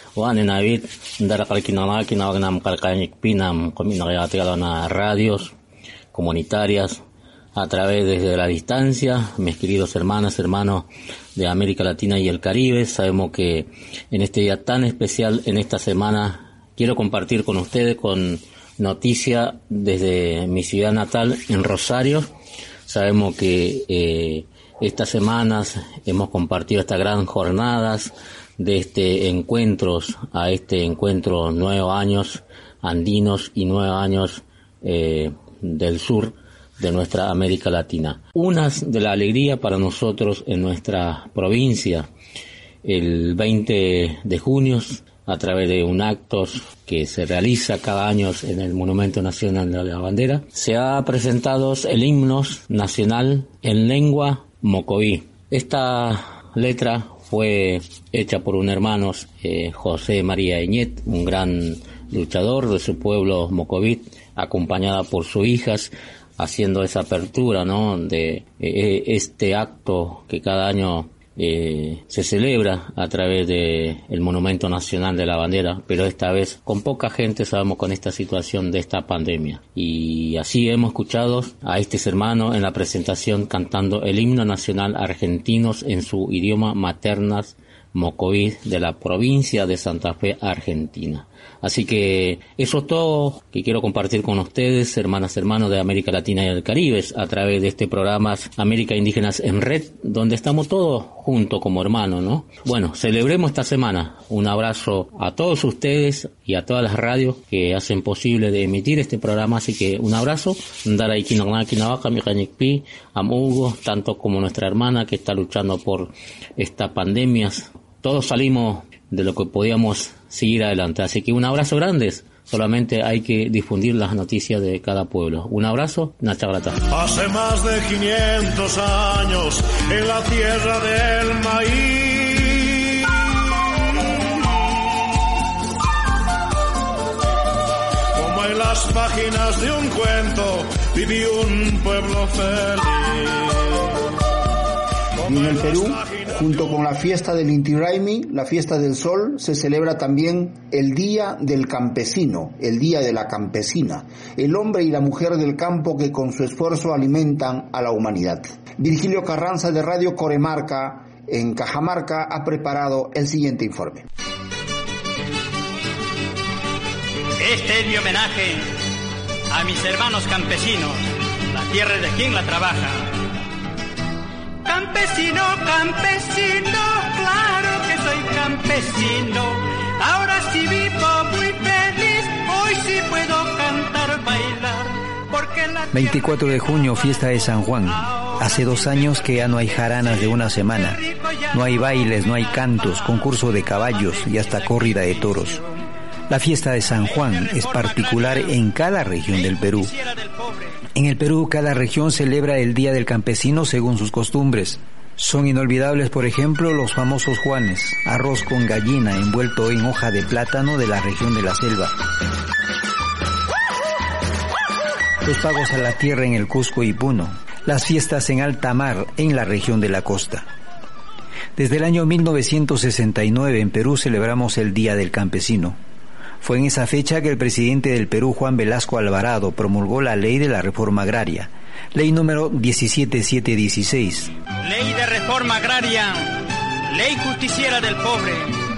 Radios comunitarias a través desde la distancia, mis queridos hermanas, hermanos de América Latina y el Caribe. Sabemos que en este día tan especial, en esta semana, quiero compartir con ustedes con noticia desde mi ciudad natal, en Rosario. Sabemos que eh, estas semanas hemos compartido estas grandes jornadas de este encuentros a este encuentro nueve años andinos y nueve años eh, del sur de nuestra América Latina. Unas de la alegría para nosotros en nuestra provincia, el veinte de junio, a través de un acto que se realiza cada año en el Monumento Nacional de la Bandera, se ha presentado el himno nacional en lengua mocoví. Esta letra fue hecha por un hermano, eh, José María Eñet, un gran luchador de su pueblo Mocoví, acompañada por sus hijas, haciendo esa apertura, ¿no?, de eh, este acto que cada año eh, se celebra a través de el Monumento Nacional de la Bandera, pero esta vez con poca gente, sabemos, con esta situación de esta pandemia. Y así hemos escuchado a estos hermanos en la presentación cantando el himno nacional argentinos en su idioma materno Mocoví de la provincia de Santa Fe, Argentina. Así que eso es todo que quiero compartir con ustedes, hermanas, hermanos de América Latina y el Caribe, a través de este programa América Indígenas en Red, donde estamos todos juntos como hermanos, ¿no? Bueno, celebremos esta semana. Un abrazo a todos ustedes y a todas las radios que hacen posible de emitir este programa, así que un abrazo. Amugo, tanto como nuestra hermana que está luchando por esta pandemia. Todos salimos de lo que podíamos seguir adelante. Así que un abrazo grande. Solamente hay que difundir las noticias de cada pueblo. Un abrazo, Nacha Grata. Hace más de quinientos años en la tierra del maíz, como en las páginas de un cuento, vivió un pueblo feliz. Y en el Perú, junto con la fiesta del Inti Raymi, la fiesta del sol, se celebra también el Día del Campesino, el Día de la Campesina, el hombre y la mujer del campo que con su esfuerzo alimentan a la humanidad. Virgilio Carranza de Radio Coremarca, en Cajamarca, ha preparado el siguiente informe. Este es mi homenaje a mis hermanos campesinos, la tierra de quien la trabaja. Campesino, campesino, claro que soy campesino. Ahora sí vivo muy feliz, hoy sí puedo cantar, bailar. Porque la veinticuatro de junio, fiesta de San Juan. Hace dos años que ya no hay jaranas de una semana. No hay bailes, no hay cantos, concurso de caballos y hasta corrida de toros. La fiesta de San Juan es particular en cada región del Perú. En el Perú, cada región celebra el Día del Campesino según sus costumbres. Son inolvidables, por ejemplo, los famosos Juanes, arroz con gallina envuelto en hoja de plátano de la región de la selva. Los pagos a la tierra en el Cusco y Puno. Las fiestas en alta mar en la región de la costa. Desde el año mil novecientos sesenta y nueve en Perú celebramos el Día del Campesino. Fue en esa fecha que el presidente del Perú, Juan Velasco Alvarado, promulgó la ley de la reforma agraria, ley número diecisiete mil setecientos dieciséis. Ley de reforma agraria, ley justiciera del pobre.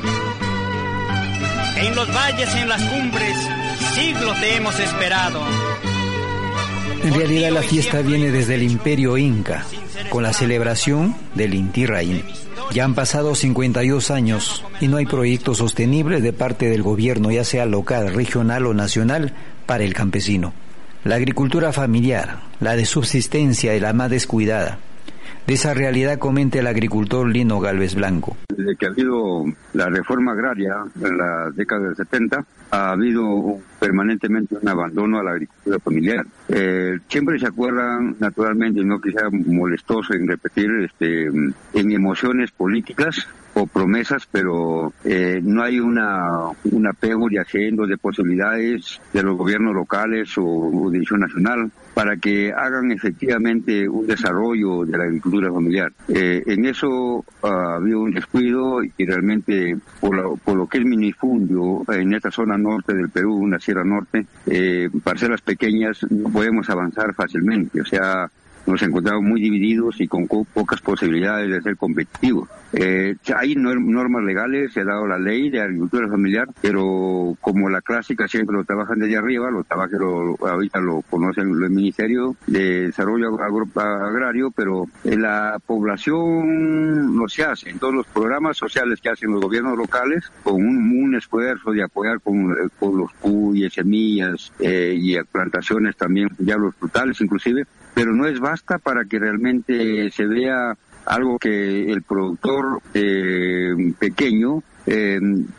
En los valles, en las cumbres, siglos te hemos esperado. En realidad la fiesta viene desde el Imperio Inca, con la celebración del Inti Raymi. Ya han pasado cincuenta y dos años y no hay proyectos sostenibles de parte del gobierno, ya sea local, regional o nacional, para el campesino. La agricultura familiar, la de subsistencia y la más descuidada. De esa realidad comenta el agricultor Lino Galvez Blanco. Desde que ha habido la reforma agraria en la década del setenta, ha habido permanentemente un abandono a la agricultura familiar. Eh, siempre se acuerdan, naturalmente, y no que sea molestoso en repetir, este, en emociones políticas o promesas, pero eh, no hay una un apego de agenda, de posibilidades de los gobiernos locales o, o de dirección nacional para que hagan efectivamente un desarrollo de la agricultura familiar. Eh, en eso uh, ha habido un descuido y realmente por lo, por lo que es minifundio en esta zona norte del Perú, una Sierra Norte, eh, parcelas pequeñas no podemos avanzar fácilmente, o sea, nos encontramos muy divididos y con co- pocas posibilidades de ser competitivos. Eh, hay normas legales, se ha dado la ley de agricultura familiar, pero como la clásica siempre lo trabajan desde arriba, los tabaqueros ahorita lo conocen el Ministerio de Desarrollo Agro- Agrario, pero en la población no se hace. En todos los programas sociales que hacen los gobiernos locales, con un, un esfuerzo de apoyar con, con los cuyes, semillas eh, y plantaciones también, ya los frutales inclusive, pero no es basta para que realmente se vea algo que el productor eh, pequeño eh,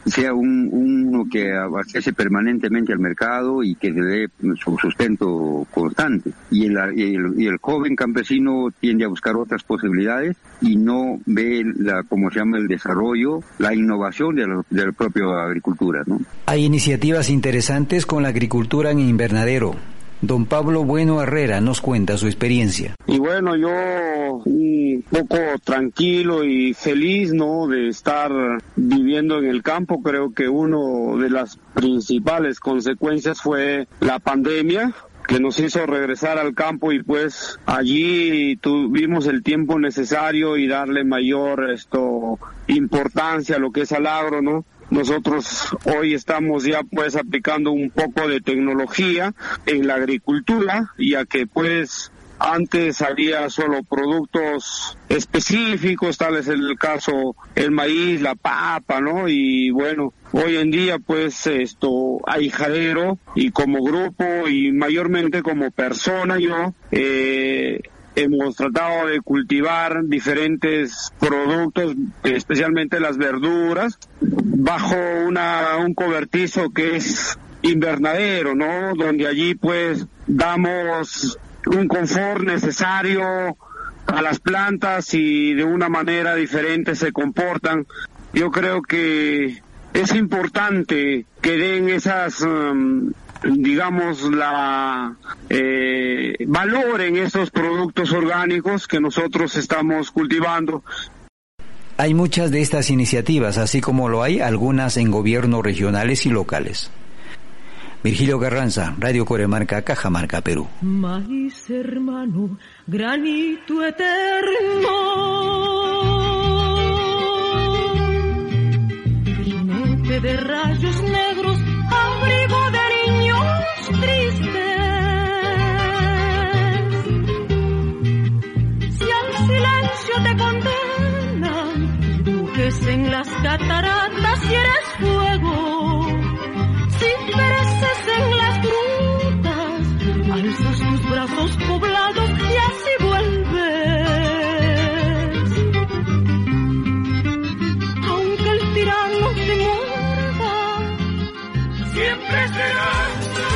sea un, uno que abastece permanentemente al mercado y que le dé su sustento constante. Y el, y el, y el joven campesino tiende a buscar otras posibilidades y no ve la, como se llama, el desarrollo, la innovación de la, de la propia agricultura, ¿no? Hay iniciativas interesantes con la agricultura en invernadero. Don Pablo Bueno Herrera nos cuenta su experiencia. Y bueno, yo un poco tranquilo y feliz, ¿no?, de estar viviendo en el campo. Creo que una de las principales consecuencias fue la pandemia, que nos hizo regresar al campo, y pues allí tuvimos el tiempo necesario y darle mayor esto importancia a lo que es al agro, ¿no? Nosotros hoy estamos ya pues aplicando un poco de tecnología en la agricultura, ya que pues antes había solo productos específicos, tal es el caso el maíz, la papa, ¿no? Y bueno, hoy en día pues esto hay Jadero, y como grupo y mayormente como persona yo eh, hemos tratado de cultivar diferentes productos, especialmente las verduras, bajo una un cobertizo que es invernadero, ¿no? Donde allí pues damos un confort necesario a las plantas y de una manera diferente se comportan. Yo creo que es importante que den esas um, digamos la eh, valor en esos productos orgánicos que nosotros estamos cultivando. Hay muchas de estas iniciativas, así como lo hay algunas en gobiernos regionales y locales. Virgilio Carranza, Radio Coremarca, Cajamarca, Perú. Maíz hermano, granito eterno, jinete de rayos negros, abrigo de niños tristes. Si al silencio te condenan, duques en las cataratas y eres fuego. Si pereces en las grutas, alzas tus brazos poblados y así vuelves. Aunque el tirano te muerda, siempre serás.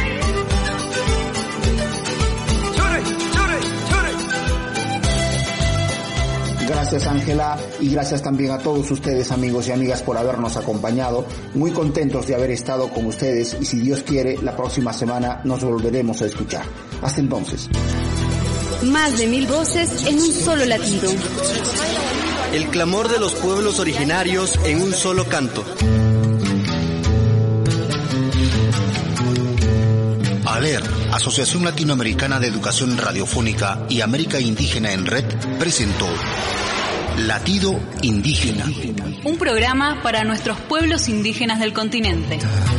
Gracias, Ángela, y gracias también a todos ustedes, amigos y amigas, por habernos acompañado. Muy contentos de haber estado con ustedes, y si Dios quiere, la próxima semana nos volveremos a escuchar. Hasta entonces. Más de mil voces en un solo latido. El clamor de los pueblos originarios en un solo canto. ALER, Asociación Latinoamericana de Educación Radiofónica y América Indígena en Red, presentó Latido Indígena. Un programa para nuestros pueblos indígenas del continente.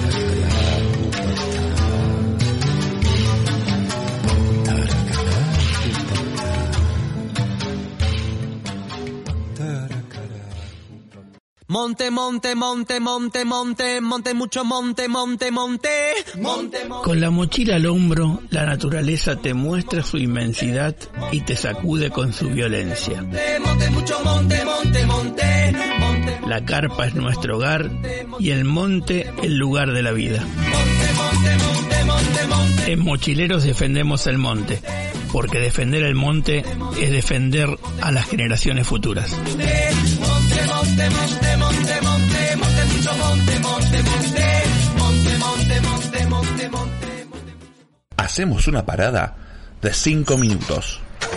Monte, monte, monte, monte, monte, monte, mucho monte, monte, monte, monte, monte. Con la mochila al hombro, la naturaleza te muestra su inmensidad y te sacude con su violencia. Monte, mucho monte, monte, monte, monte. La carpa es nuestro hogar y el monte el lugar de la vida. Monte, monte, monte, monte, monte. En Mochileros defendemos el monte, porque defender el monte es defender a las generaciones futuras. Monte, monte, monte, monte, monte, monte, mucho monte, monte, monte, monte, monte, monte, monte, monte. Hacemos una parada de cinco minutos.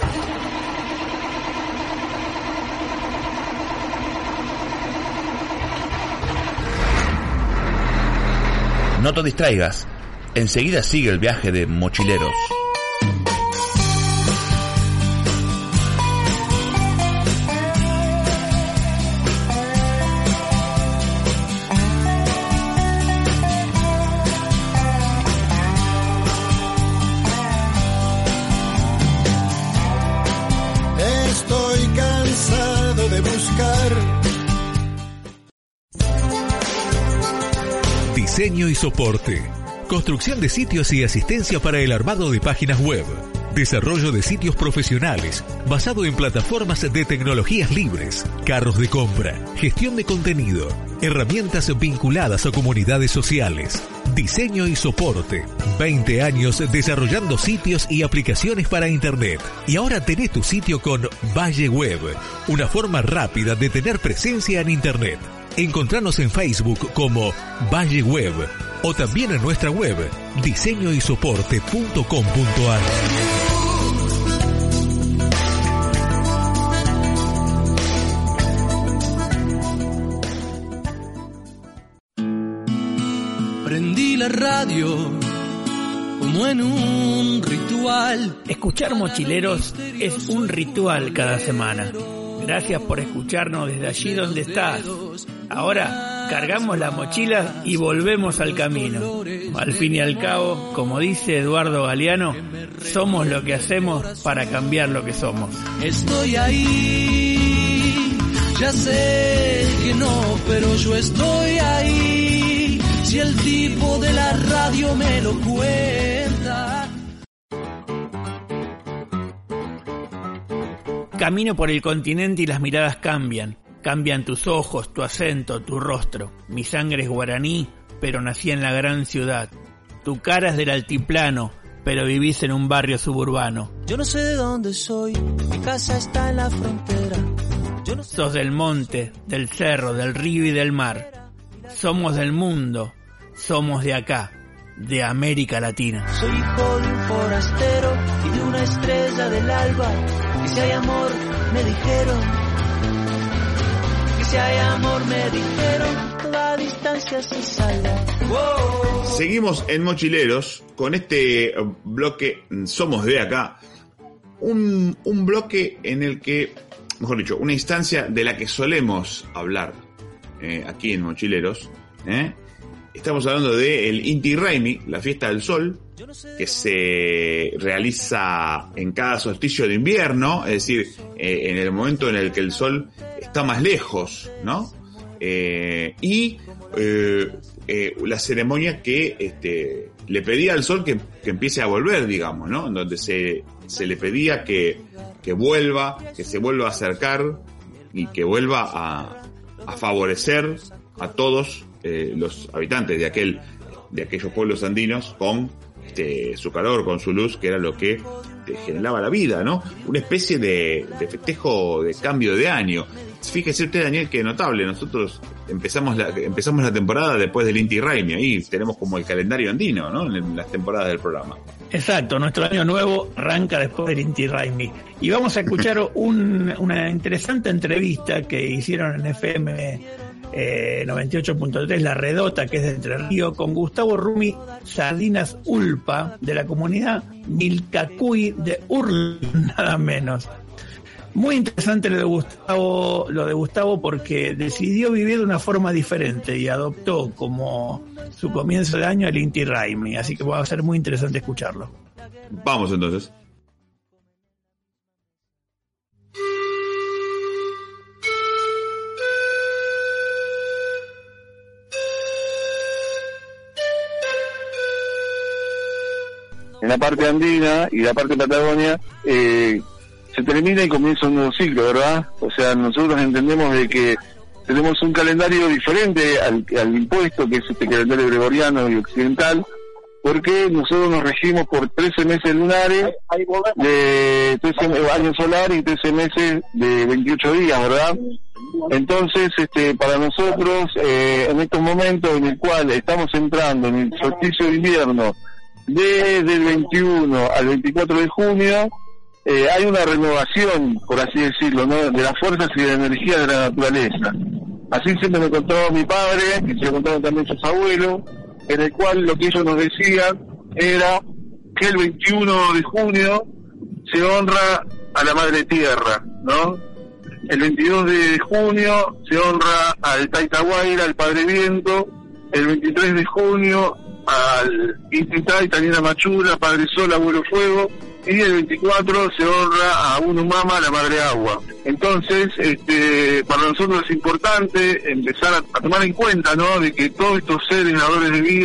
No te distraigas, enseguida sigue el viaje de Mochileros. Estoy cansado de buscar diseño y soporte, construcción de sitios y asistencia para el armado de páginas web, desarrollo de sitios profesionales basado en plataformas de tecnologías libres, carros de compra, gestión de contenido, herramientas vinculadas a comunidades sociales, diseño y soporte. veinte años desarrollando sitios y aplicaciones para Internet. Y ahora tenés tu sitio con Valle Web, una forma rápida de tener presencia en Internet. Encontranos en Facebook como Valle Web o también en nuestra web diseño y soporte punto com punto a r. Prendí la radio como en un ritual. Escuchar Mochileros es un ritual cada semana. Gracias por escucharnos desde allí donde estás. Ahora cargamos la mochila y volvemos al camino. Al fin y al cabo, como dice Eduardo Galeano, somos lo que hacemos para cambiar lo que somos. Estoy ahí, ya sé que no, pero yo estoy ahí. Si el tipo de la radio me lo cuenta. Camino por el continente y las miradas cambian. Cambian tus ojos, tu acento, tu rostro. Mi sangre es guaraní, pero nací en la gran ciudad. Tu cara es del altiplano, pero vivís en un barrio suburbano. Yo no sé de dónde soy, mi casa está en la frontera. Yo no sé... Sos del monte, del cerro, del río y del mar. Somos del mundo, somos de acá, de América Latina. Soy hijo de un forastero y de una estrella del alba. Que si hay amor, me dijeron. Que si hay amor, me dijeron. Toda distancia se salva. Wow. Seguimos en Mochileros con este bloque Somos de Acá. Un, un bloque en el que, mejor dicho, una instancia de la que solemos hablar eh, aquí en Mochileros. ¿eh? Estamos hablando de el Inti Raymi, la fiesta del sol, que se realiza en cada solsticio de invierno, es decir, eh, en el momento en el que el sol está más lejos, ¿no? Eh, y eh, eh, la ceremonia que este, le pedía al sol que, que empiece a volver, digamos, ¿no? En donde se, se le pedía que, que vuelva, que se vuelva a acercar y que vuelva a, a favorecer a todos eh, los habitantes de aquel de aquellos pueblos andinos con este, su calor, con su luz, que era lo que te generaba la vida, ¿no? Una especie de, de festejo de cambio de año. Fíjese usted, Daniel, que notable. Nosotros empezamos la, empezamos la temporada después del Inti Raymi. Ahí tenemos como el calendario andino, ¿no? En las temporadas del programa. Exacto, nuestro año nuevo arranca después del Inti Raymi. Y vamos a escuchar un, una interesante entrevista que hicieron en F M eh, noventa y ocho punto tres, La Redota, que es de Entre Ríos, con Gustavo Rumi Sardinas Ulpa, de la comunidad Milcacuy de Url, nada menos. Muy interesante lo de Gustavo, lo de Gustavo porque decidió vivir de una forma diferente y adoptó como su comienzo de año el Inti Raymi, así que va a ser muy interesante escucharlo. Vamos entonces. En la parte andina y la parte Patagonia, eh, se termina y comienza un nuevo ciclo, ¿verdad? O sea, nosotros entendemos de que tenemos un calendario diferente al, al impuesto, que es este calendario gregoriano y occidental, porque nosotros nos regimos por trece meses lunares, de trece años solares y trece meses de veintiocho días, ¿verdad? Entonces, este, para nosotros, eh, en estos momentos en el cual estamos entrando en el solsticio de invierno, desde el veintiuno al veinticuatro de junio, eh, hay una renovación, por así decirlo, ¿no?, de las fuerzas y de la energía de la naturaleza. Así siempre me contó mi padre, y se lo contaron también sus abuelos, en el cual lo que ellos nos decían era que el veintiuno de junio se honra a la Madre Tierra, ¿no? El veintidós de junio se honra al Taitahuayra, al Padre Viento. El veintitrés de junio al Intitá, Itanina Machura, Padre Sol, Abuelo Fuego, y el veinticuatro se honra a Unumama, la Madre Agua. Entonces, este, para nosotros es importante empezar a, a tomar en cuenta, ¿no?, de que todos estos seres dadores de vida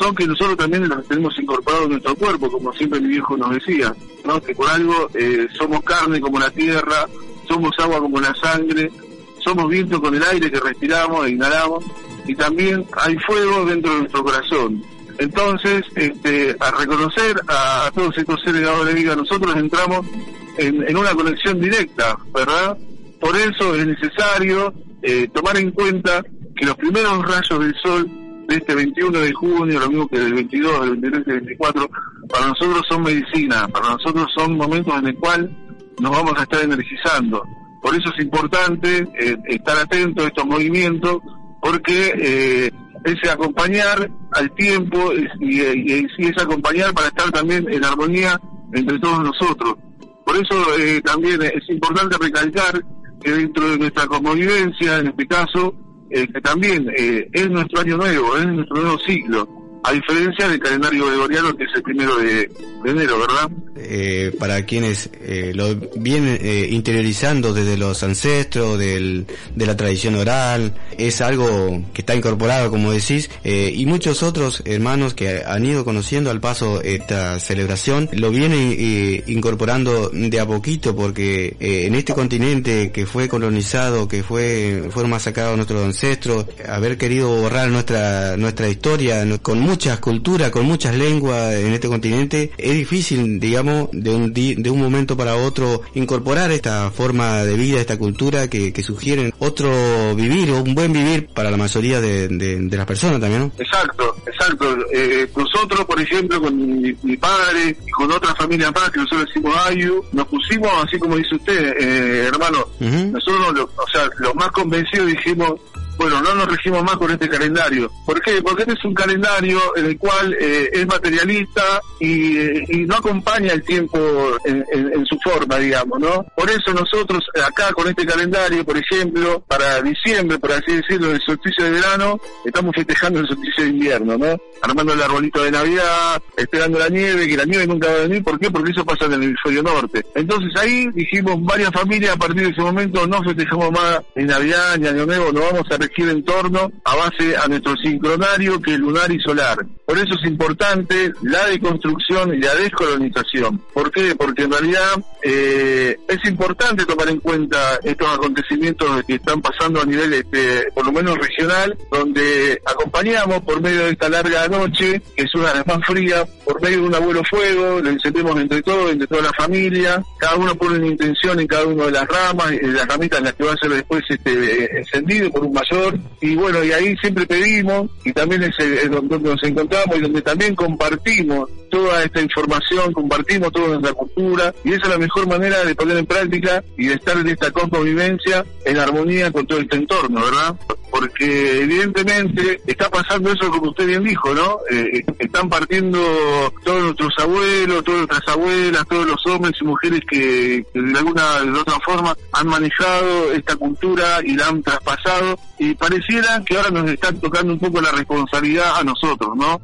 son que nosotros también los tenemos incorporados en nuestro cuerpo, como siempre mi viejo nos decía, ¿no? Que por algo eh, somos carne como la tierra, somos agua como la sangre, somos viento con el aire que respiramos e inhalamos, y también hay fuego dentro de nuestro corazón. Entonces, este, a reconocer a, a todos estos seres dadores de vida, nosotros entramos en, en una conexión directa, ¿verdad? Por eso es necesario eh, tomar en cuenta que los primeros rayos del sol de este veintiuno de junio, lo mismo que del veintidós, del veintitrés y del veinticuatro, para nosotros son medicina, para nosotros son momentos en el cual nos vamos a estar energizando. Por eso es importante eh, estar atento a estos movimientos, porque eh, es acompañar al tiempo y, y, y es acompañar para estar también en armonía entre todos nosotros. Por eso eh, también es importante recalcar que dentro de nuestra convivencia, en este caso, eh, que también eh, es nuestro año nuevo, es nuestro nuevo ciclo, a diferencia del calendario gregoriano, que es el primero de, de enero, ¿verdad? Eh, para quienes eh, lo vienen eh, interiorizando desde los ancestros, del, de la tradición oral, es algo que está incorporado, como decís, eh, y muchos otros hermanos que han ido conociendo al paso esta celebración, lo vienen eh, incorporando de a poquito, porque eh, en este continente que fue colonizado, que fue fueron masacrados nuestros ancestros, haber querido borrar nuestra nuestra historia con muchas culturas, con muchas lenguas en este continente, es difícil, digamos, de un di- de un momento para otro incorporar esta forma de vida, esta cultura que, que sugieren otro vivir, o un buen vivir para la mayoría de, de, de las personas también, ¿no? Exacto, exacto. Eh, nosotros, por ejemplo, con mi, mi padre y con otra familia más, que nosotros decimos Ayu, nos pusimos, así como dice usted, eh, hermano, uh-huh. nosotros, lo, o sea, los más convencidos dijimos, bueno, no nos regimos más con este calendario. ¿Por qué? Porque este es un calendario en el cual eh, es materialista y, eh, y no acompaña el tiempo en, en, en su forma, digamos, ¿no? Por eso nosotros acá con este calendario, por ejemplo, para diciembre, por así decirlo, el solsticio de verano, estamos festejando el solsticio de invierno, ¿no? Armando el arbolito de Navidad, esperando la nieve, que la nieve nunca va a venir. ¿Por qué? Porque eso pasa en el hemisferio norte. Entonces ahí dijimos, varias familias a partir de ese momento no festejamos más ni Navidad ni Año Nuevo, nos vamos a regir en torno a base a nuestro sincronario, que es lunar y solar. Por eso es importante la deconstrucción y la descolonización. ¿Por qué? Porque en realidad eh, es importante tomar en cuenta estos acontecimientos que están pasando a nivel, este, por lo menos regional, donde acompañamos por medio de esta larga noche, que es una de las más frías, por medio de un abuelo fuego, lo encendemos entre todos, entre toda la familia, cada uno pone una intención en cada una de las ramas, en las ramitas en las que va a ser después este, encendido por un mayor, y bueno, y ahí siempre pedimos, y también es, es donde nos encontramos y donde también compartimos toda esta información, compartimos toda nuestra cultura, y esa es la mejor manera de poner en práctica y de estar en esta convivencia en armonía con todo este entorno, ¿verdad? Porque evidentemente está pasando eso como usted bien dijo, ¿no? Eh, están partiendo todos nuestros abuelos, todas nuestras abuelas, todos los hombres y mujeres que, que de alguna de otra forma han manejado esta cultura y la han traspasado, y pareciera que ahora nos están tocando un poco la responsabilidad a nosotros, ¿no?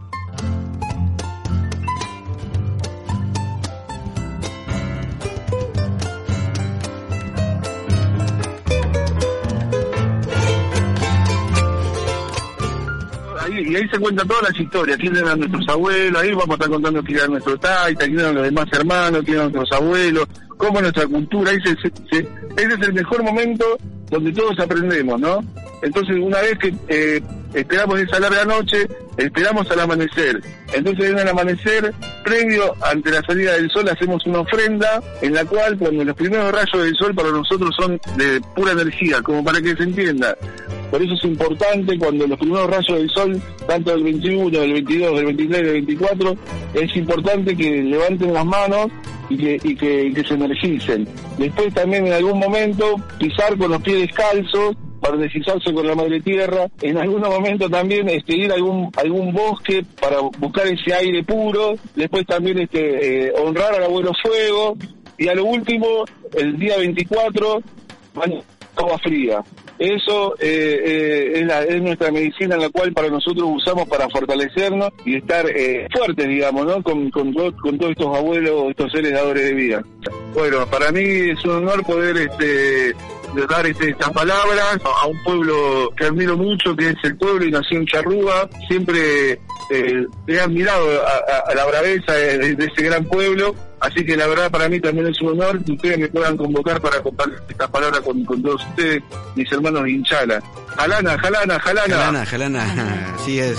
Y ahí se cuentan todas las historias, quiénes eran nuestros abuelos, ahí vamos a estar contando quién era nuestro taita, quién eran los demás hermanos, quién eran nuestros abuelos, cómo es nuestra cultura. Ese, ese, ese es el mejor momento donde todos aprendemos, ¿no? Entonces, una vez que eh, esperamos esa larga noche, esperamos al amanecer. Entonces, en el amanecer, previo ante la salida del sol, hacemos una ofrenda en la cual, cuando los primeros rayos del sol para nosotros son de pura energía, como para que se entienda. Por eso es importante cuando los primeros rayos del sol, tanto del veintiuno, del veintidós, del veintitrés, del veinticuatro, es importante que levanten las manos y que, y que, y que se energicen. Después también en algún momento pisar con los pies descalzos para deslizarse con la madre tierra. En algún momento también este, ir a algún, algún bosque para buscar ese aire puro. Después también este, eh, honrar al abuelo fuego. Y a lo último, el día veinticuatro, agua fría. Eso eh, eh, es, la, es nuestra medicina, en la cual para nosotros usamos para fortalecernos y estar eh, fuertes, digamos, ¿no? Con, con, con todos estos abuelos, estos seres dadores de vida. Bueno, para mí es un honor poder este, de dar este, estas palabras a un pueblo que admiro mucho, que es el pueblo y nació en Charrúa. Siempre eh, he admirado a, a, a la braveza de, de ese gran pueblo, así que la verdad para mí también es un honor que ustedes me puedan convocar para compartir estas palabras con, con todos ustedes, mis hermanos de Inchala. Jalana, jalana, jalana. Jalana, jalana, así es.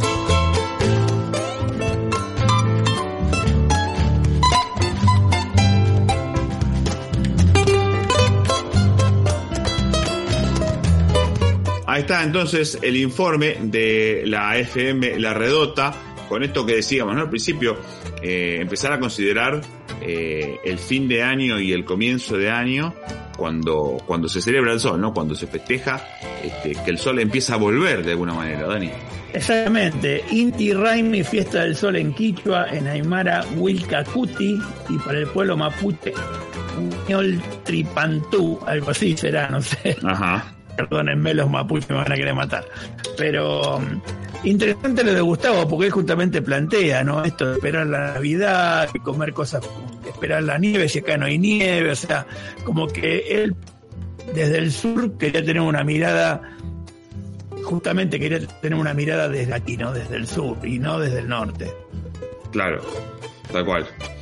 Ahí está entonces el informe de la F M La Redota, con esto que decíamos, ¿no? Al principio, eh, empezar a considerar eh, el fin de año y el comienzo de año cuando cuando se celebra el sol, ¿no? Cuando se festeja este, que el sol empieza a volver de alguna manera, Dani. Exactamente. Inti Raymi, fiesta del sol en quichua, en aymara Wilcacuti, y para el pueblo mapuche Ñol Tripantú, algo así será, no sé. Ajá. Perdónenme, los mapuches me van a querer matar. Pero interesante lo de Gustavo, porque él justamente plantea, ¿no? Esto de esperar la Navidad, y comer cosas, esperar la nieve, si acá no hay nieve, o sea, como que él desde el sur quería tener una mirada, justamente quería tener una mirada desde aquí, ¿no? Desde el sur y no desde el norte. Claro, tal cual.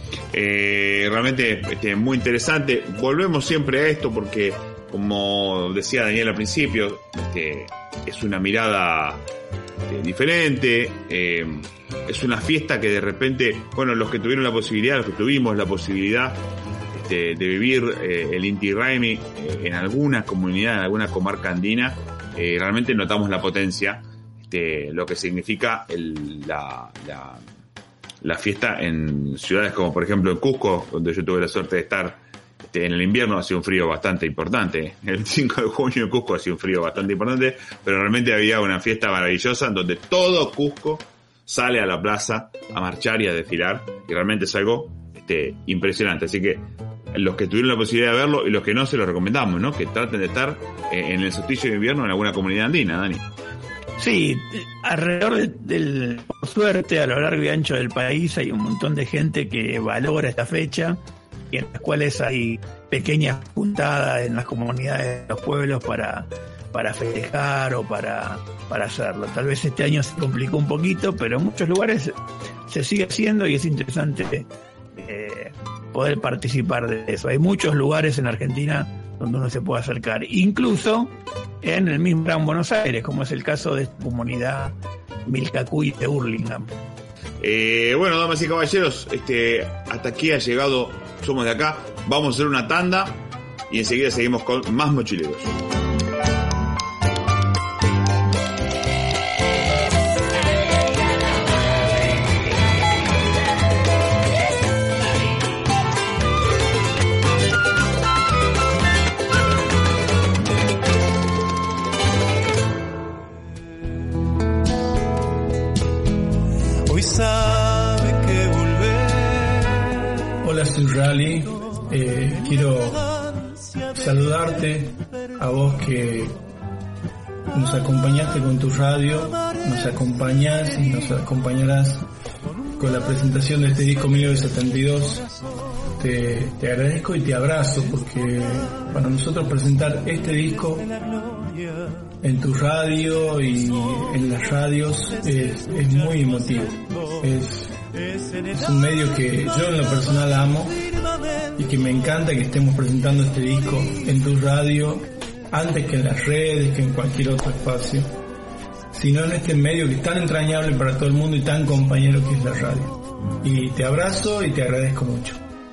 Eh, realmente este, muy interesante. Volvemos siempre a esto porque, como decía Daniel al principio, este, es una mirada este, diferente, eh, es una fiesta que de repente, bueno, los que tuvieron la posibilidad, los que tuvimos la posibilidad este, de vivir eh, el Inti Raymi eh, en algunas comunidades, en alguna comarca andina, eh, realmente notamos la potencia, este, lo que significa el, la, la, la fiesta en ciudades como por ejemplo en Cusco, donde yo tuve la suerte de estar. En el invierno hacía un frío bastante importante. El cinco de junio en Cusco hacía un frío bastante importante, pero realmente había una fiesta maravillosa en donde todo Cusco sale a la plaza a marchar y a desfilar, y realmente es algo este, impresionante. Así que los que tuvieron la posibilidad de verlo y los que no, se los recomendamos, ¿no? Que traten de estar eh, en el solsticio de invierno en alguna comunidad andina, Dani. Sí, alrededor de, del, por suerte, a lo largo y ancho del país hay un montón de gente que valora esta fecha, y en las cuales hay pequeñas juntadas en las comunidades de los pueblos para, para festejar o para, para hacerlo. Tal vez este año se complicó un poquito, pero en muchos lugares se sigue haciendo y es interesante eh, poder participar de eso. Hay muchos lugares en Argentina donde uno se puede acercar, incluso en el mismo Gran Buenos Aires, como es el caso de esta comunidad Milcacuy de Hurlingham. Eh, bueno, damas y caballeros, este, hasta aquí ha llegado Somos de Acá. Vamos a hacer una tanda y enseguida seguimos con más mochileros. Hoy sabe que volver. Hola, soy Rally. Eh, quiero saludarte a vos que nos acompañaste con tu radio, nos acompañás y nos acompañarás con la presentación de este disco mil novecientos setenta y dos. Te, te agradezco y te abrazo porque para nosotros presentar este disco en tu radio y en las radios es, es muy emotivo. Es, es un medio que yo en lo personal amo y que me encanta que estemos presentando este disco en tu radio antes que en las redes, que en cualquier otro espacio, sino en este medio que es tan entrañable para todo el mundo y tan compañero que es la radio. Y te abrazo y te agradezco mucho.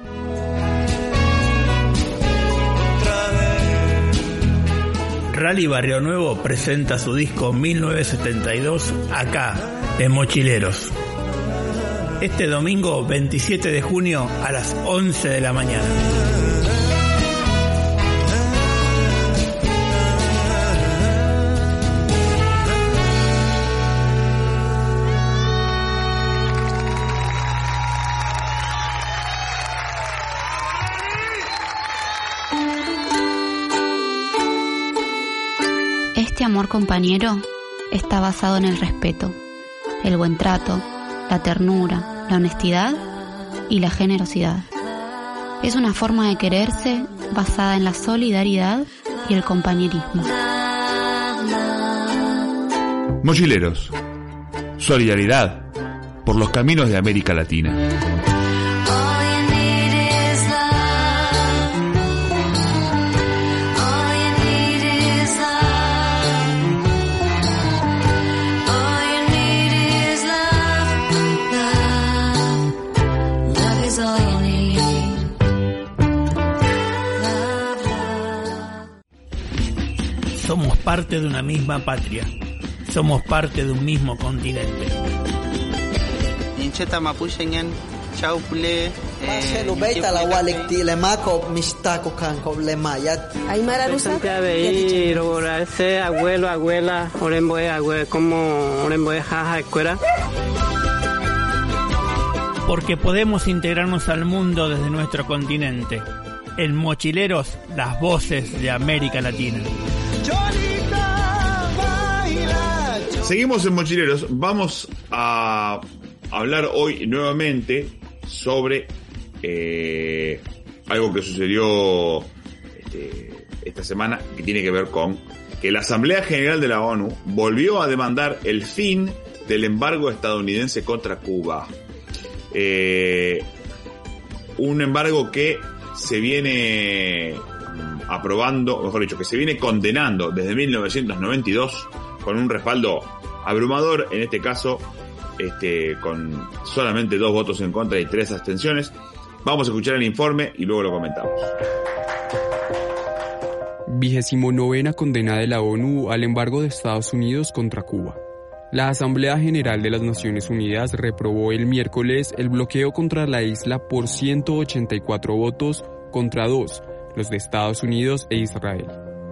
Rally Barrio Nuevo presenta su disco mil novecientos setenta y dos acá, en Mochileros. Este domingo veintisiete de junio a las once de la mañana. Este amor compañero está basado en el respeto, el buen trato, la ternura, la honestidad y la generosidad. Es una forma de quererse basada en la solidaridad y el compañerismo. Mochileros, solidaridad por los caminos de América Latina. Somos parte de una misma patria. Somos parte de un mismo continente. Nincheta mapucheñan, chaupule. Marcelo Beita la walekti le mako mistako kanko le mayat. Aymara rusa. Pe ese abuelo, abuela, oremboe, abuela, como oremboe jaja escuela. Porque podemos integrarnos al mundo desde nuestro continente. En Mochileros, las voces de América Latina. Seguimos en Mochileros. Vamos a hablar hoy nuevamente sobre eh, algo que sucedió este, esta semana, que tiene que ver con que la Asamblea General de la ONU volvió a demandar el fin del embargo estadounidense contra Cuba. Eh, un embargo que se viene aprobando, mejor dicho, que se viene condenando desde mil novecientos noventa y dos con un respaldo abrumador, en este caso este, con solamente dos votos en contra y tres abstenciones. Vamos a escuchar el informe y luego lo comentamos. Vigésimo novena condena de la ONU al embargo de Estados Unidos contra Cuba. La Asamblea General de las Naciones Unidas reprobó el miércoles el bloqueo contra la isla por ciento ochenta y cuatro votos contra dos, los de Estados Unidos e Israel.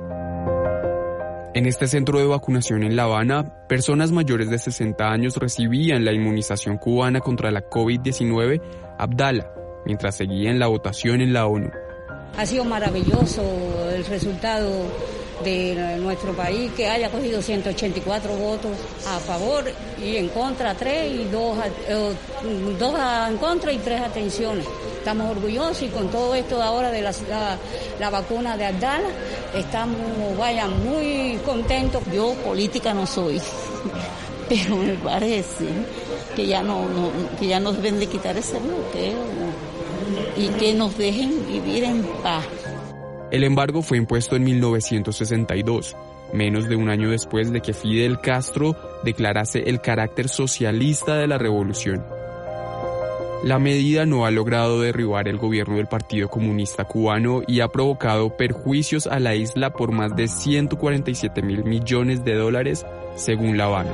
En este centro de vacunación en La Habana, personas mayores de sesenta años recibían la inmunización cubana contra la COVID diecinueve Abdala, mientras seguían la votación en la ONU. Ha sido maravilloso el resultado de nuestro país, que haya cogido ciento ochenta y cuatro votos a favor y en contra tres y dos, eh, dos en contra y tres abstenciones. Estamos orgullosos y con todo esto ahora de la, la, la vacuna de Abdala, estamos, vaya, muy contentos. Yo política no soy, pero me parece que ya no, no que ya nos deben de quitar ese bloqueo y que nos dejen vivir en paz. El embargo fue impuesto en mil novecientos sesenta y dos, menos de un año después de que Fidel Castro declarase el carácter socialista de la revolución. La medida no ha logrado derribar el gobierno del Partido Comunista Cubano y ha provocado perjuicios a la isla por más de ciento cuarenta y siete mil millones de dólares, según La Habana.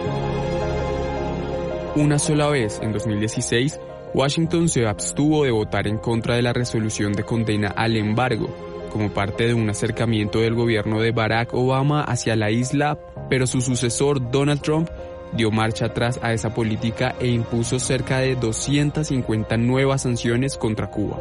Una sola vez, en dos mil dieciséis, Washington se abstuvo de votar en contra de la resolución de condena al embargo, como parte de un acercamiento del gobierno de Barack Obama hacia la isla, pero su sucesor Donald Trump dio marcha atrás a esa política e impuso cerca de doscientas cincuenta nuevas sanciones contra Cuba.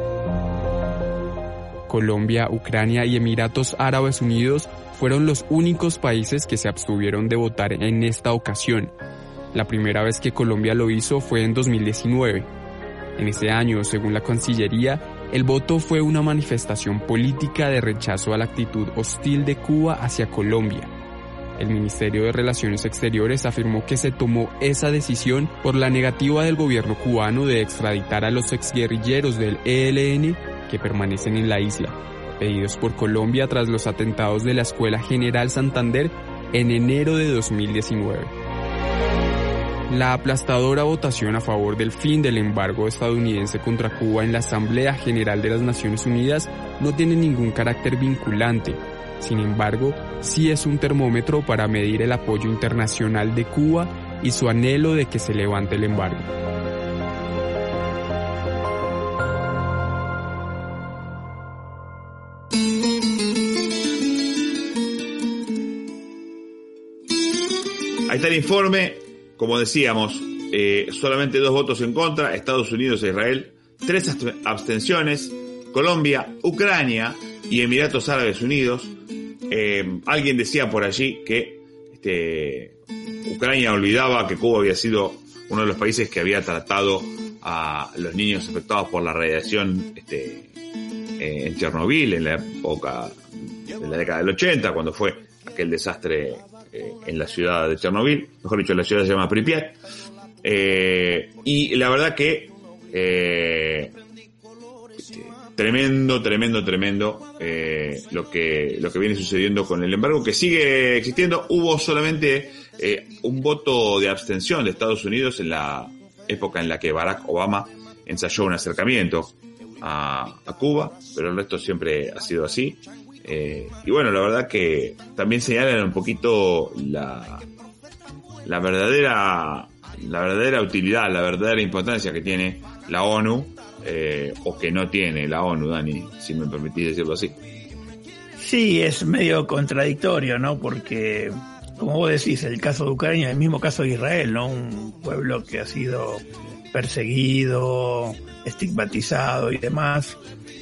Colombia, Ucrania y Emiratos Árabes Unidos fueron los únicos países que se abstuvieron de votar en esta ocasión. La primera vez que Colombia lo hizo fue en dos mil diecinueve. En ese año, según la Cancillería, el voto fue una manifestación política de rechazo a la actitud hostil de Cuba hacia Colombia. El Ministerio de Relaciones Exteriores afirmó que se tomó esa decisión por la negativa del gobierno cubano de extraditar a los exguerrilleros del E L N que permanecen en la isla, pedidos por Colombia tras los atentados de la Escuela General Santander en enero de dos mil diecinueve. La aplastadora votación a favor del fin del embargo estadounidense contra Cuba en la Asamblea General de las Naciones Unidas no tiene ningún carácter vinculante. Sin embargo, sí es un termómetro para medir el apoyo internacional de Cuba y su anhelo de que se levante el embargo. Ahí está el informe. Como decíamos, eh, solamente dos votos en contra, Estados Unidos e Israel, tres abstenciones, Colombia, Ucrania y Emiratos Árabes Unidos. Eh, alguien decía por allí que este, Ucrania olvidaba que Cuba había sido uno de los países que había tratado a los niños afectados por la radiación este, eh, en Chernobyl, en la época de la década del ochenta, cuando fue aquel desastre eh, en la ciudad de Chernobyl, mejor dicho, la ciudad se llama Pripyat, eh, y la verdad que eh, tremendo, tremendo, tremendo eh, lo que lo que viene sucediendo con el embargo, que sigue existiendo. Hubo solamente eh, un voto de abstención de Estados Unidos en la época en la que Barack Obama ensayó un acercamiento a, a Cuba, pero el resto siempre ha sido así. Eh, y bueno, la verdad que también señalan un poquito la la verdadera la verdadera utilidad, la verdadera importancia que tiene la ONU, eh, o que no tiene la ONU, Dani, si me permitís decirlo así. Sí, es medio contradictorio, ¿no? Porque, como vos decís, el caso de Ucrania, el mismo caso de Israel, ¿no? Un pueblo que ha sido perseguido, estigmatizado y demás,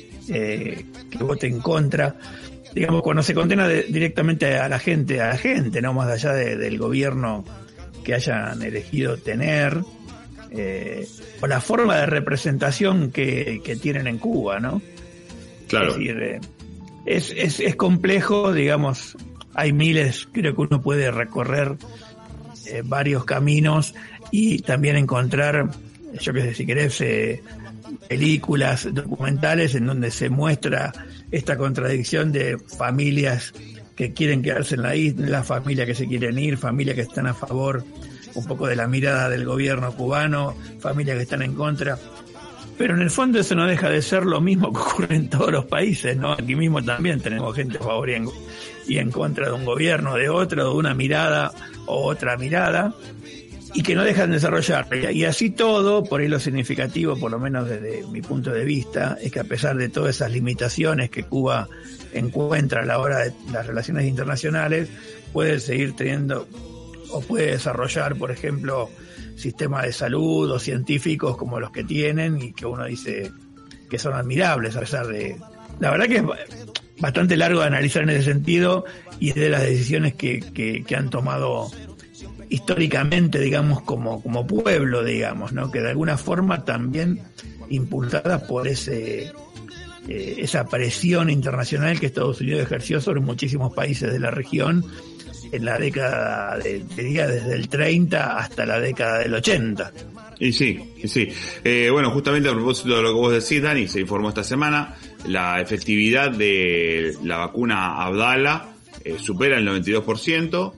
eh, que vote en contra. Digamos, cuando se condena de, directamente a la gente, a la gente, ¿no? Más allá de, del gobierno que hayan elegido tener, eh, o la forma de representación que, que tienen en Cuba, ¿no? Claro. Es decir, eh, es, es, es complejo, digamos, hay miles, creo que uno puede recorrer eh, varios caminos y también encontrar, yo qué sé, si querés, eh, películas, documentales en donde se muestra esta contradicción de familias que quieren quedarse en la isla, familias que se quieren ir, familias que están a favor un poco de la mirada del gobierno cubano, familias que están en contra. Pero en el fondo eso no deja de ser lo mismo que ocurre en todos los países, ¿no? Aquí mismo también tenemos gente a favor y en, y en contra de un gobierno, de otro, de una mirada o otra mirada, y que no dejan de desarrollar. Y así todo, por ahí lo significativo, por lo menos desde mi punto de vista, es que a pesar de todas esas limitaciones que Cuba encuentra a la hora de las relaciones internacionales, puede seguir teniendo o puede desarrollar, por ejemplo, sistemas de salud o científicos como los que tienen y que uno dice que son admirables a pesar de... La verdad que es bastante largo de analizar en ese sentido y de las decisiones que, que, que han tomado históricamente, digamos, como, como pueblo, digamos, ¿no? Que de alguna forma también impulsada por ese eh, esa presión internacional que Estados Unidos ejerció sobre muchísimos países de la región en la década, de, diría, desde el treinta hasta la década del ochenta. Y sí, y sí. Eh, bueno, justamente a propósito de lo que vos decís, Dani, se informó esta semana, la efectividad de la vacuna Abdala eh, supera el noventa y dos por ciento,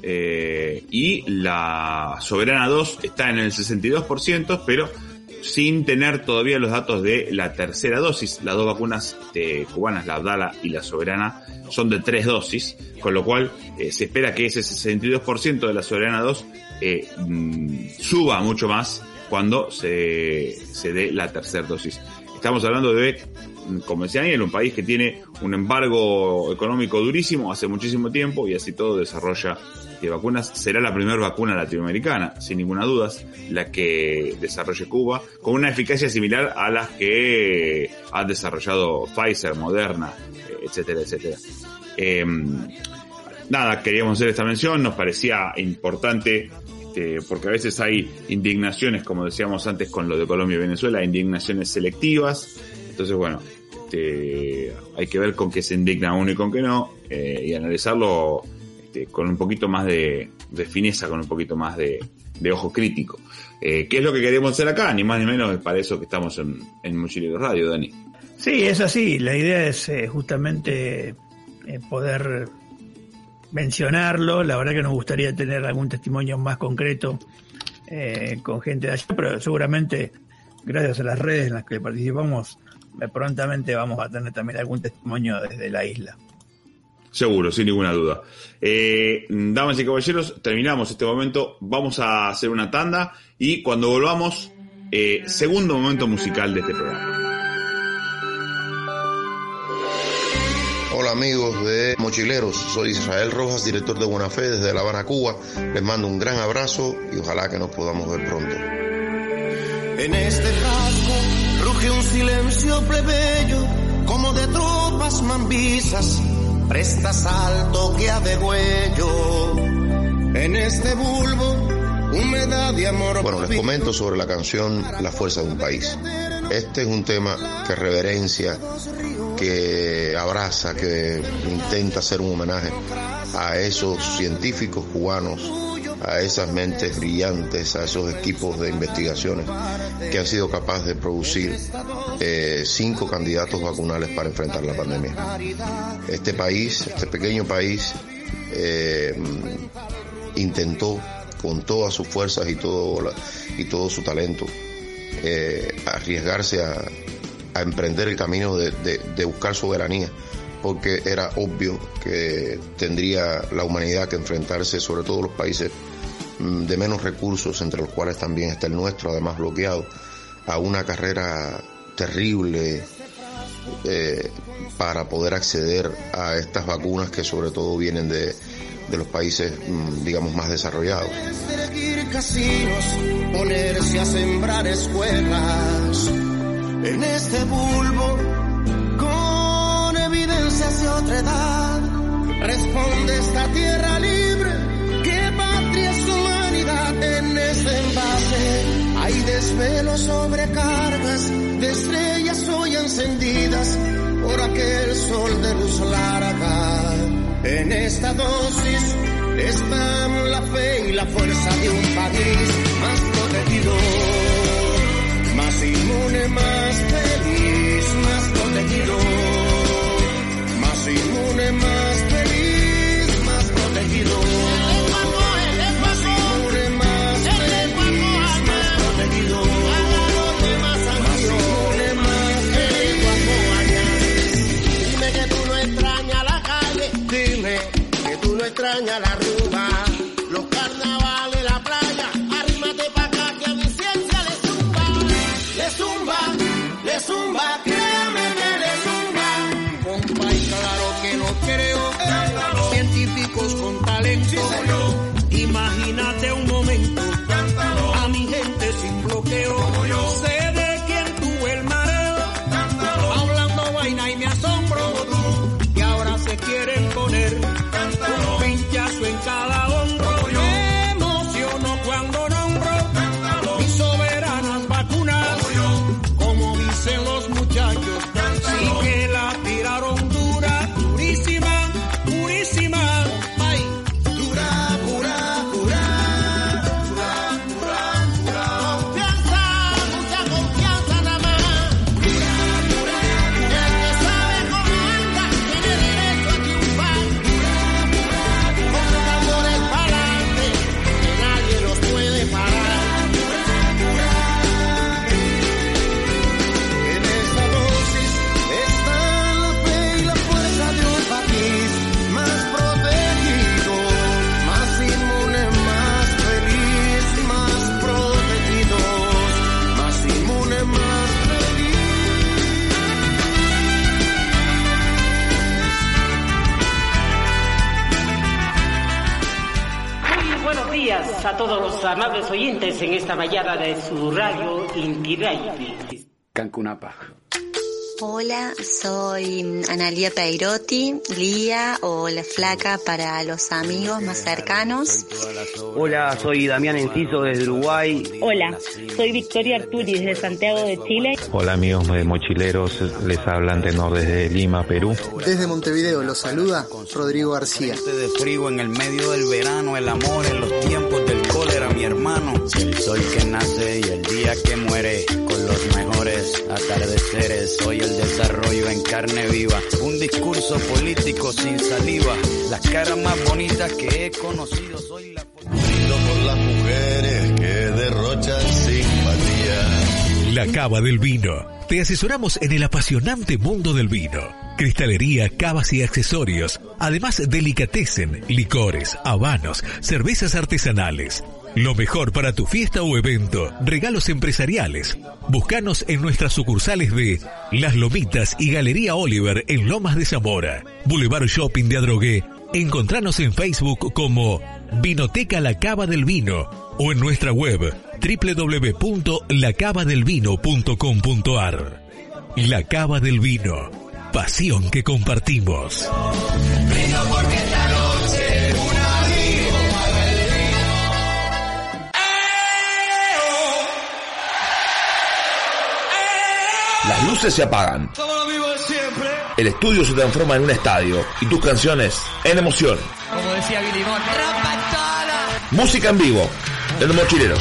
eh, y la Soberana dos está en el sesenta y dos por ciento, pero sin tener todavía los datos de la tercera dosis. Las dos vacunas este, cubanas, la Abdala y la Soberana, son de tres dosis, con lo cual eh, se espera que ese sesenta y dos por ciento de la Soberana dos eh, mmm, suba mucho más cuando se, se dé la tercera dosis. Estamos hablando de, como decía Daniel, un país que tiene un embargo económico durísimo hace muchísimo tiempo y así todo desarrolla de vacunas. Será la primera vacuna latinoamericana, sin ninguna duda, la que desarrolle Cuba, con una eficacia similar a las que ha desarrollado Pfizer, Moderna, etcétera, etcétera. Eh, nada, queríamos hacer esta mención, nos parecía importante, este, porque a veces hay indignaciones, como decíamos antes con lo de Colombia y Venezuela, indignaciones selectivas. Entonces, bueno, este, hay que ver con qué se indigna uno y con qué no, eh, y analizarlo este, con un poquito más de, de fineza, con un poquito más de, de ojo crítico. Eh, ¿Qué es lo que queremos hacer acá? Ni más ni menos, es para eso que estamos en, en Mochileros Radio, Dani. Sí, es así. La idea es eh, justamente eh, poder mencionarlo. La verdad que nos gustaría tener algún testimonio más concreto eh, con gente de allá, pero seguramente gracias a las redes en las que participamos, eh, prontamente vamos a tener también algún testimonio desde la isla. Seguro, sin ninguna duda. Eh, damas y caballeros, terminamos este momento. Vamos a hacer una tanda y cuando volvamos, eh, segundo momento musical de este programa. Hola amigos de Mochileros, soy Israel Rojas, director de Buena Fe desde La Habana, Cuba. Les mando un gran abrazo y ojalá que nos podamos ver pronto. En este casco ruge un silencio plebeyo, como de tropas mambisas, presta salto que a degüello. En este bulbo, humedad y amor. Bueno, les comento sobre la canción La Fuerza de un País. Este es un tema que reverencia, que abraza, que intenta hacer un homenaje a esos científicos cubanos, a esas mentes brillantes, a esos equipos de investigaciones que han sido capaces de producir eh, cinco candidatos vacunales para enfrentar la pandemia. Este país, este pequeño país, eh, intentó con todas sus fuerzas y todo, la, y todo su talento eh, arriesgarse a, a emprender el camino de, de, de buscar soberanía, porque era obvio que tendría la humanidad que enfrentarse, sobre todo los países de menos recursos, entre los cuales también está el nuestro, además bloqueado, a una carrera terrible eh, para poder acceder a estas vacunas que sobre todo vienen de, de los países, digamos, más desarrollados. Elegir casinos, ponerse a sembrar escuelas en este bulbo con evidencias de otra edad. Responde esta tierra libre, ¿qué patria es humanidad en este envase? Hay desvelos, sobrecargas de estrellas hoy encendidas por aquel sol de luz larga. En esta dosis están la fe y la fuerza de un país más protegido, más inmune, más feliz, más protegido, más inmune, más feliz, más protegido, más inmune, más feliz, más protegido, más inmune, más feliz. Dime que tú no extrañas la calle, dime que tú no extrañas la rumba, los carnavales, la playa, arrímate pa' acá que a mi ciencia le zumba, le zumba, le zumba, créame que le zumba, compa, y claro que no creo, cántalo. Científicos con talento, sí, imagínate un momento, cántalo. A mi gente sin bloqueo, sé de quién tuve el mareo, cántalo. Hablando vaina y me asombro, y ahora se quieren poner cántalo. Un pinchazo en cada hombro, me emociono cuando nombro cántalo. Mis soberanas vacunas, como dicen los muchachos, cántalo. Sí que la tiraron dura, durísima, durísima, ay, dura, dura, dura, dura, dura, dura. Confianza, mucha confianza nada más. Dura, dura, dura. El que sabe cómo anda tiene derecho a triunfar. Dura, dura, dura. Con los tambores pa'lante, que nadie los puede parar. Dura, dura. En esta dosis está la fe y la fuerza de un país más protegido, más inmune, más feliz, más protegidos, más inmune, más feliz. Muy buenos días a todos los amables oyentes en esta mañana de su radio Inti Raymi. Cancunapa. Hola, soy Analía Peirotti, Lía o La Flaca para los amigos más cercanos. Hola, soy Damián Enciso desde Uruguay. Hola, soy Victoria Arturi desde Santiago de Chile. Hola amigos de Mochileros, les habla Antenor desde Lima, Perú. Desde Montevideo los saluda Rodrigo García. De frío en el medio del verano, el amor en los tiempos del cólera, mi hermano. El sol que nace y el día que muere, con los mejores atardeceres. Soy el desarrollo en carne viva, un discurso político sin saliva. Las caras más bonitas que he conocido, soy la... Brindo por las mujeres que derrochan simpatía. La Cava del Vino. Te asesoramos en el apasionante mundo del vino. Cristalería, cavas y accesorios. Además, delicatessen, licores, habanos, cervezas artesanales. Lo mejor para tu fiesta o evento, regalos empresariales. Búscanos en nuestras sucursales de Las Lomitas y Galería Oliver en Lomas de Zamora. Boulevard Shopping de Adrogué. Encontranos en Facebook como Vinoteca La Cava del Vino o en nuestra web doble u doble u doble u punto la cava del vino punto com punto a r. La Cava del Vino, pasión que compartimos. Brindo porque esta noche un amigo paga el vino. ¡Eh, oh! ¡Eh, luces se apagan. El estudio se transforma en un estadio y tus canciones en emoción. Como decía Billy Bond, música en vivo de Los Mochileros.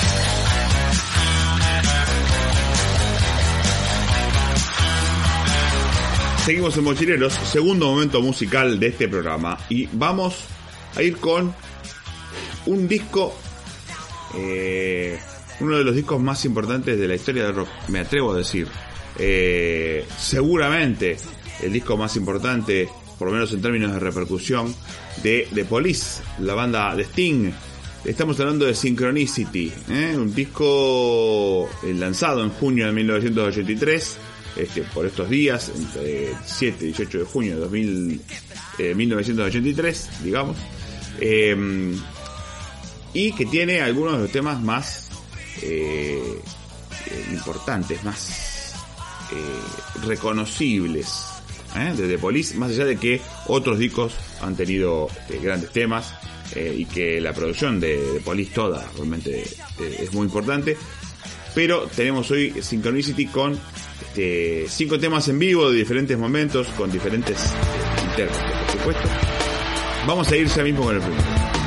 Seguimos en Mochileros, segundo momento musical de este programa, y vamos a ir con un disco, eh, uno de los discos más importantes de la historia del rock, me atrevo a decir. Eh, seguramente el disco más importante, por lo menos en términos de repercusión, de The Police, la banda de Sting. Estamos hablando de Synchronicity, ¿eh? Un disco lanzado en junio de mil novecientos ochenta y tres, este, por estos días, entre siete y dieciocho de junio de dos mil, eh, mil novecientos ochenta y tres, digamos, eh, y que tiene algunos de los temas más eh, eh, importantes, más eh, reconocibles, ¿eh? de The Police, más allá de que otros discos han tenido eh, grandes temas, eh, y que la producción de The Police toda realmente eh, es muy importante, pero tenemos hoy Synchronicity con este, cinco temas en vivo de diferentes momentos, con diferentes eh, intérpretes, por supuesto. Vamos a ir ya mismo con el primero.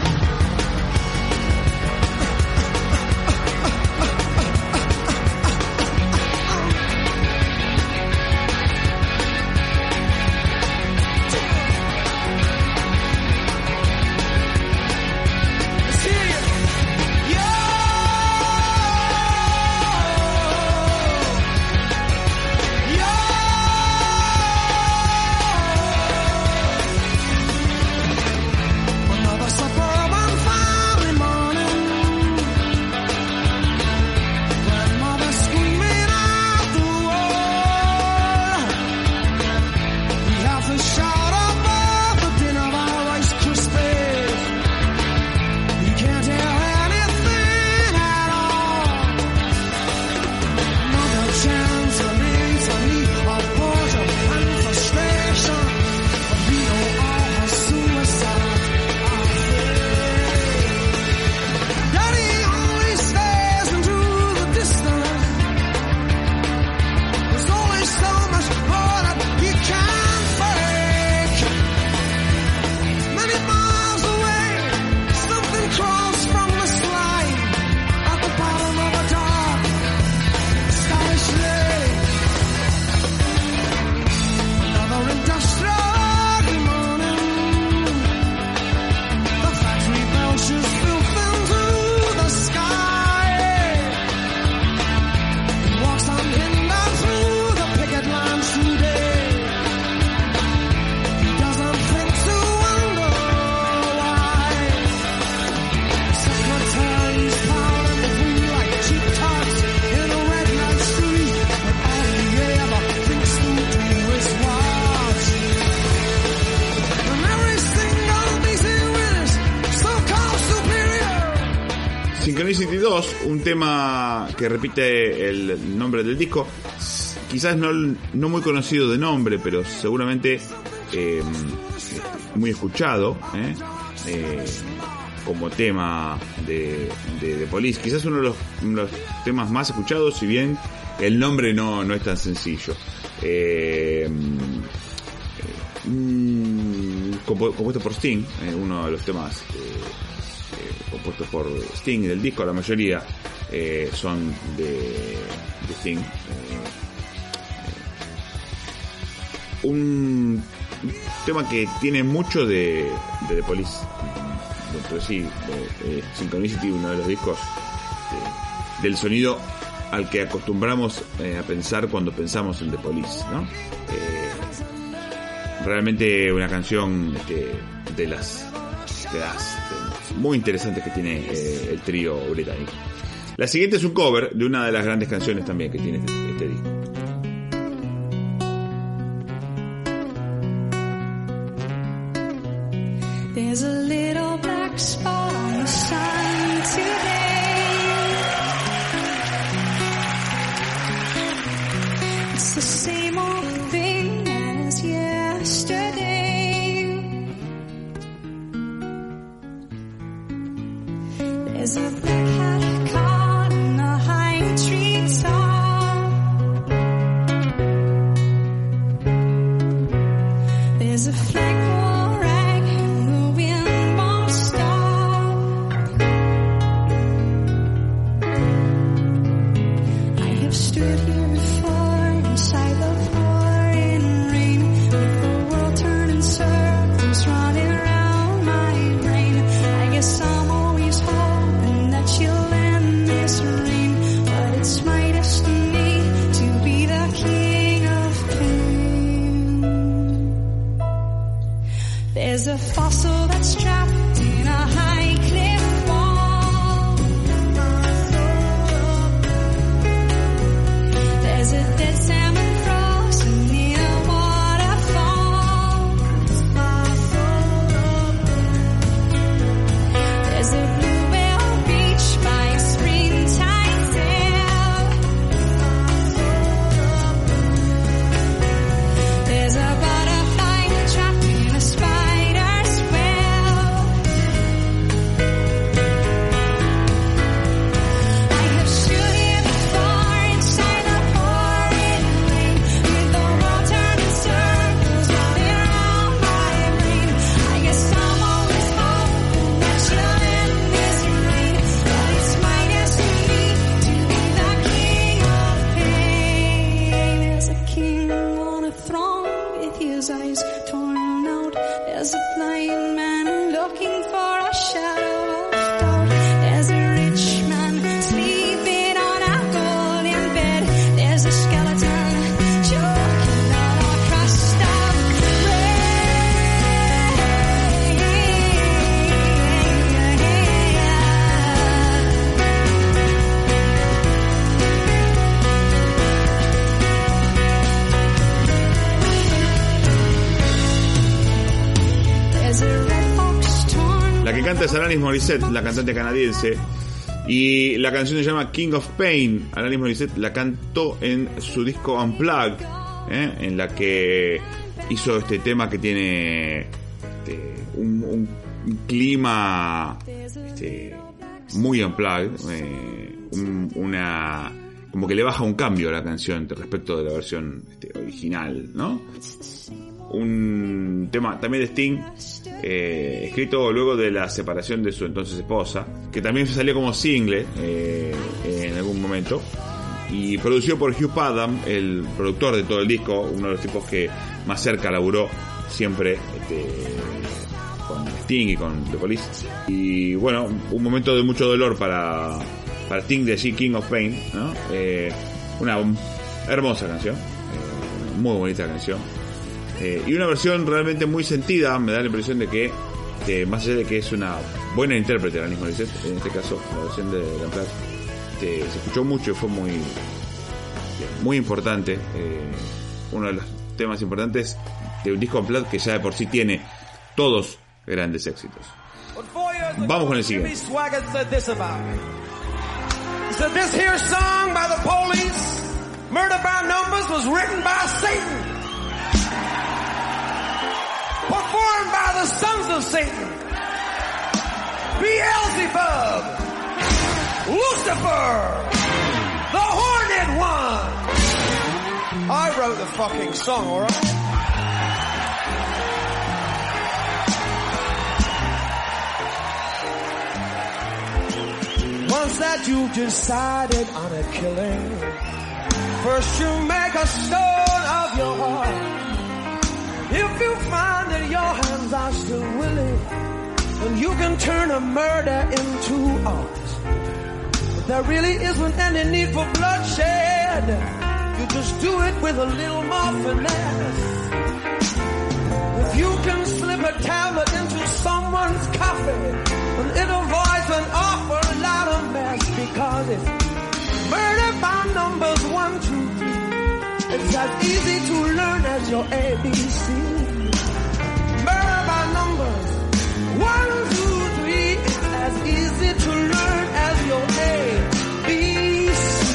Synchronicity dos, un tema que repite el nombre del disco, quizás no, no muy conocido de nombre, pero seguramente eh, muy escuchado, ¿eh? Eh, como tema de, de, de Police. Quizás uno de los, uno de los temas más escuchados, si bien el nombre no, no es tan sencillo. Eh, eh, compuesto por Sting, eh, uno de los temas eh, eh, compuestos por Sting del disco, la mayoría eh, son de, de Sting. Eh, eh, un tema que tiene mucho de, de The Police. Entonces sí, eh, Synchronicity, uno de los discos eh, del sonido al que acostumbramos eh, a pensar cuando pensamos en The Police, ¿no? Eh, realmente una canción este, de las de las de, muy interesantes que tiene eh, el trío británico. La siguiente es un cover de una de las grandes canciones también que tiene este, este disco. There's a little black spot on the sun today. It's the same old thing as yesterday. There's a black hat caught in the high tree top. Esta es Alanis Morissette, la cantante canadiense. Y la canción se llama King of Pain. Alanis Morissette la cantó en su disco Unplugged, ¿eh? En la que hizo este tema que tiene este, un, un, un clima este, muy unplugged, eh, un, una como que le baja un cambio a la canción respecto de la versión este, original, ¿no? Un tema también de Sting, eh, escrito luego de la separación de su entonces esposa, que también salió como single eh, en algún momento, y producido por Hugh Padgham, el productor de todo el disco, uno de los tipos que más cerca laburó siempre este, con Sting y con The Police. Y bueno, un momento de mucho dolor para, para Sting, de allí King of Pain, ¿no? Eh, una hermosa canción, eh, muy bonita canción. Eh, y una versión realmente muy sentida. Me da la impresión de que, que más allá de que es una buena intérprete Alanis Morissette, en este caso la versión de la Unplugged, este, se escuchó mucho y fue muy muy importante, eh, uno de los temas importantes de un disco Unplugged que ya de por sí tiene todos grandes éxitos. Vamos con el siguiente. Performed by the sons of Satan, Beelzebub, Lucifer, the Horned One. I wrote the fucking song, alright? Once that you've decided on a killing, first you make a stone of your heart. If you find that your hands are still willing, then you can turn a murder into art. But there really isn't any need for bloodshed. You just do it with a little more finesse. If you can slip a tablet into someone's coffee, then it avoids an awful lot of mess, because it's murder by numbers one, two, three. It's as easy to learn as your A B C. Murder by numbers. One, two, three. It's as easy to learn as your A B C.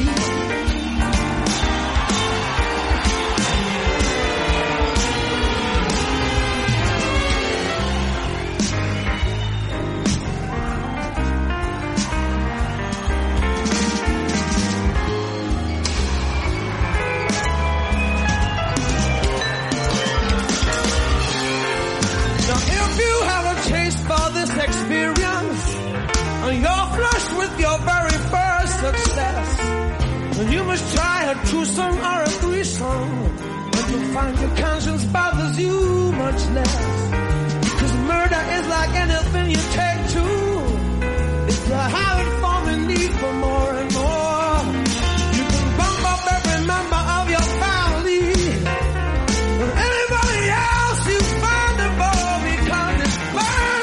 Experience, and you're flushed with your very first success, and you must try a twosome or a threesome, and you'll find your conscience bothers you much less, because murder is like anything you take to, it's a habit forming need for more and more. You can bump up every member of your family, and anybody else you find above, because it's burned.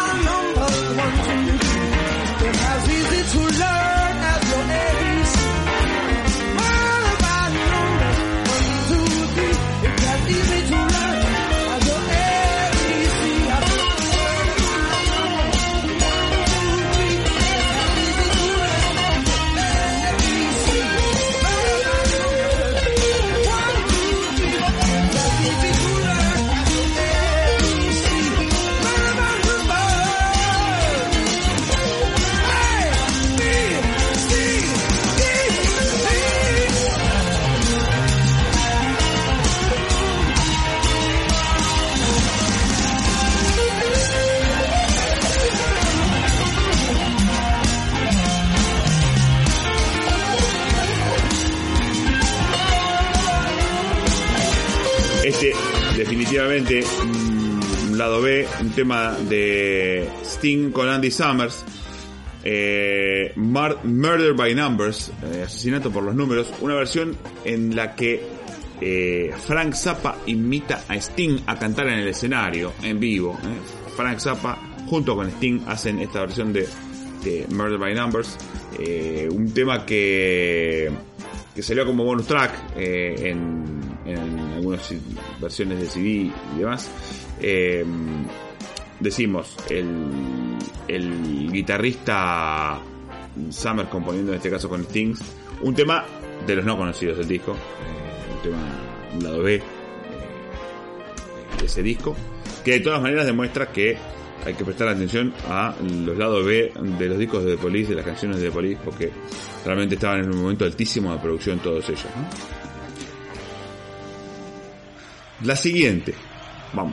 To learn as your A B C. All about numbers. One, two, three. It's that easy to learn as your A B C. One, two, three. It's easy to learn A B C. One, two, three. It's that easy to learn A B C. All about numbers. Este, definitivamente, un lado B, un tema de Sting con Andy Summers, eh, Murder by Numbers, eh, asesinato por los números, una versión en la que eh, Frank Zappa imita a Sting a cantar en el escenario, en vivo. Eh. Frank Zappa junto con Sting hacen esta versión de, de Murder by Numbers, eh, un tema que, que salió como bonus track eh, en, en algunas versiones de C D y demás. Eh, decimos, el, el guitarrista Summers componiendo en este caso con Sting, un tema de los no conocidos del disco, eh, un tema, un lado B eh, de ese disco, que de todas maneras demuestra que hay que prestar atención a los lados B de los discos de The Police, de las canciones de The Police, porque realmente estaban en un momento altísimo de producción todos ellos, ¿no? La siguiente, vamos.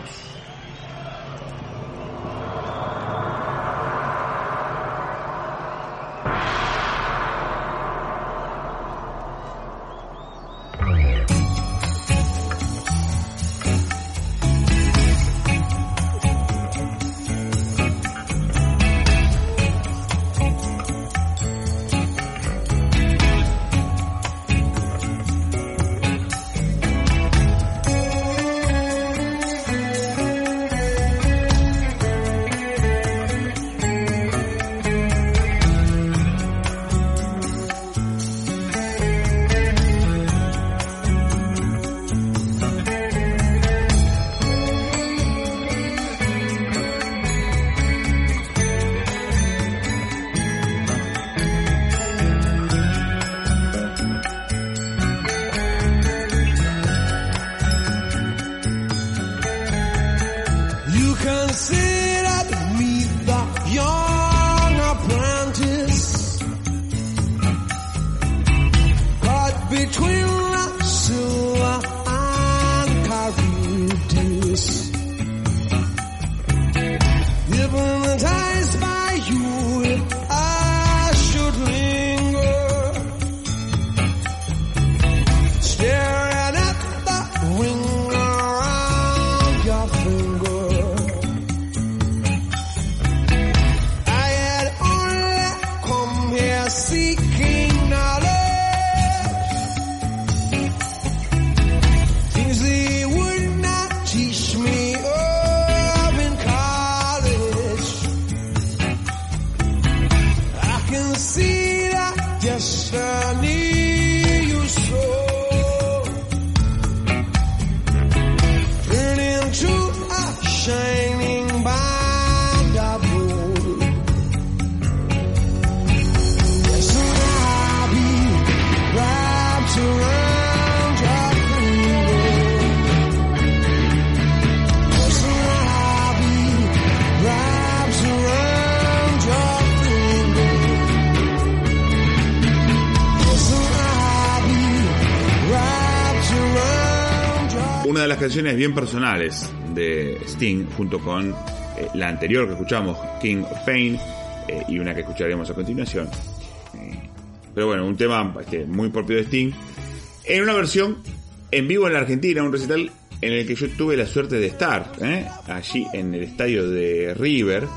Las canciones bien personales de Sting, junto con eh, la anterior que escuchamos, King of Pain, eh, y una que escucharemos a continuación. Eh, pero bueno, un tema este, muy propio de Sting, en una versión en vivo en la Argentina, un recital en el que yo tuve la suerte de estar, eh, allí en el estadio de River,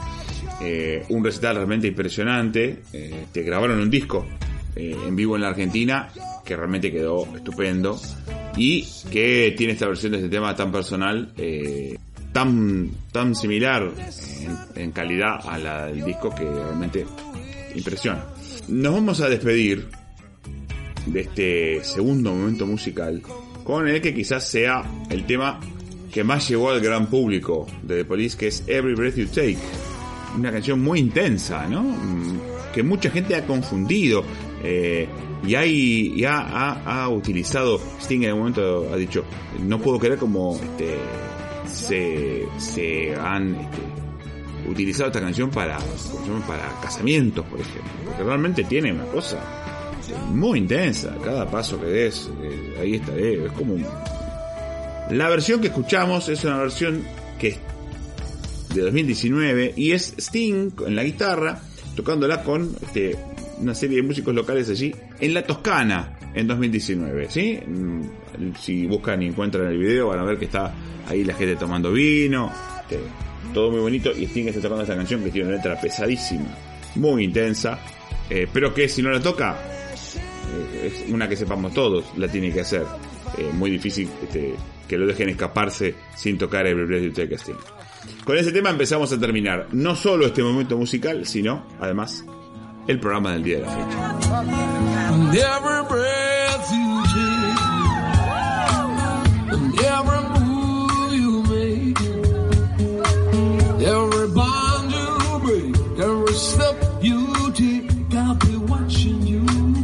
eh, un recital realmente impresionante. Eh, te grabaron un disco eh, en vivo en la Argentina que realmente quedó estupendo, y que tiene esta versión de este tema tan personal, eh, tan tan similar en, en calidad a la del disco, que realmente impresiona. Nos vamos a despedir de este segundo momento musical con el que quizás sea el tema que más llegó al gran público de The Police, que es Every Breath You Take, una canción muy intensa, ¿no? Que mucha gente ha confundido, eh, y hay y ha, ha, ha utilizado, Sting en el momento ha dicho, no puedo creer cómo este, se, se han este, utilizado esta canción para, para casamientos, por ejemplo, porque realmente tiene una cosa muy intensa, cada paso que des, eh, ahí estaré, es como un... La versión que escuchamos es una versión que es de dos mil diecinueve y es Sting en la guitarra tocándola con este, una serie de músicos locales allí en la Toscana en dos mil diecinueve, ¿sí? Si buscan y encuentran el video van a ver que está ahí la gente tomando vino, este, todo muy bonito, y Sting está tocando esta canción que tiene una letra pesadísima, muy intensa, eh, pero que si no la toca, eh, es una que sepamos todos, la tiene que hacer. Eh, muy difícil este, que lo dejen escaparse sin tocar Every Breath You Take, Sting. Con ese tema empezamos a terminar no solo este momento musical, sino además el programa del día de la fecha. And every breath you take, and every move you make, every I'll be watching you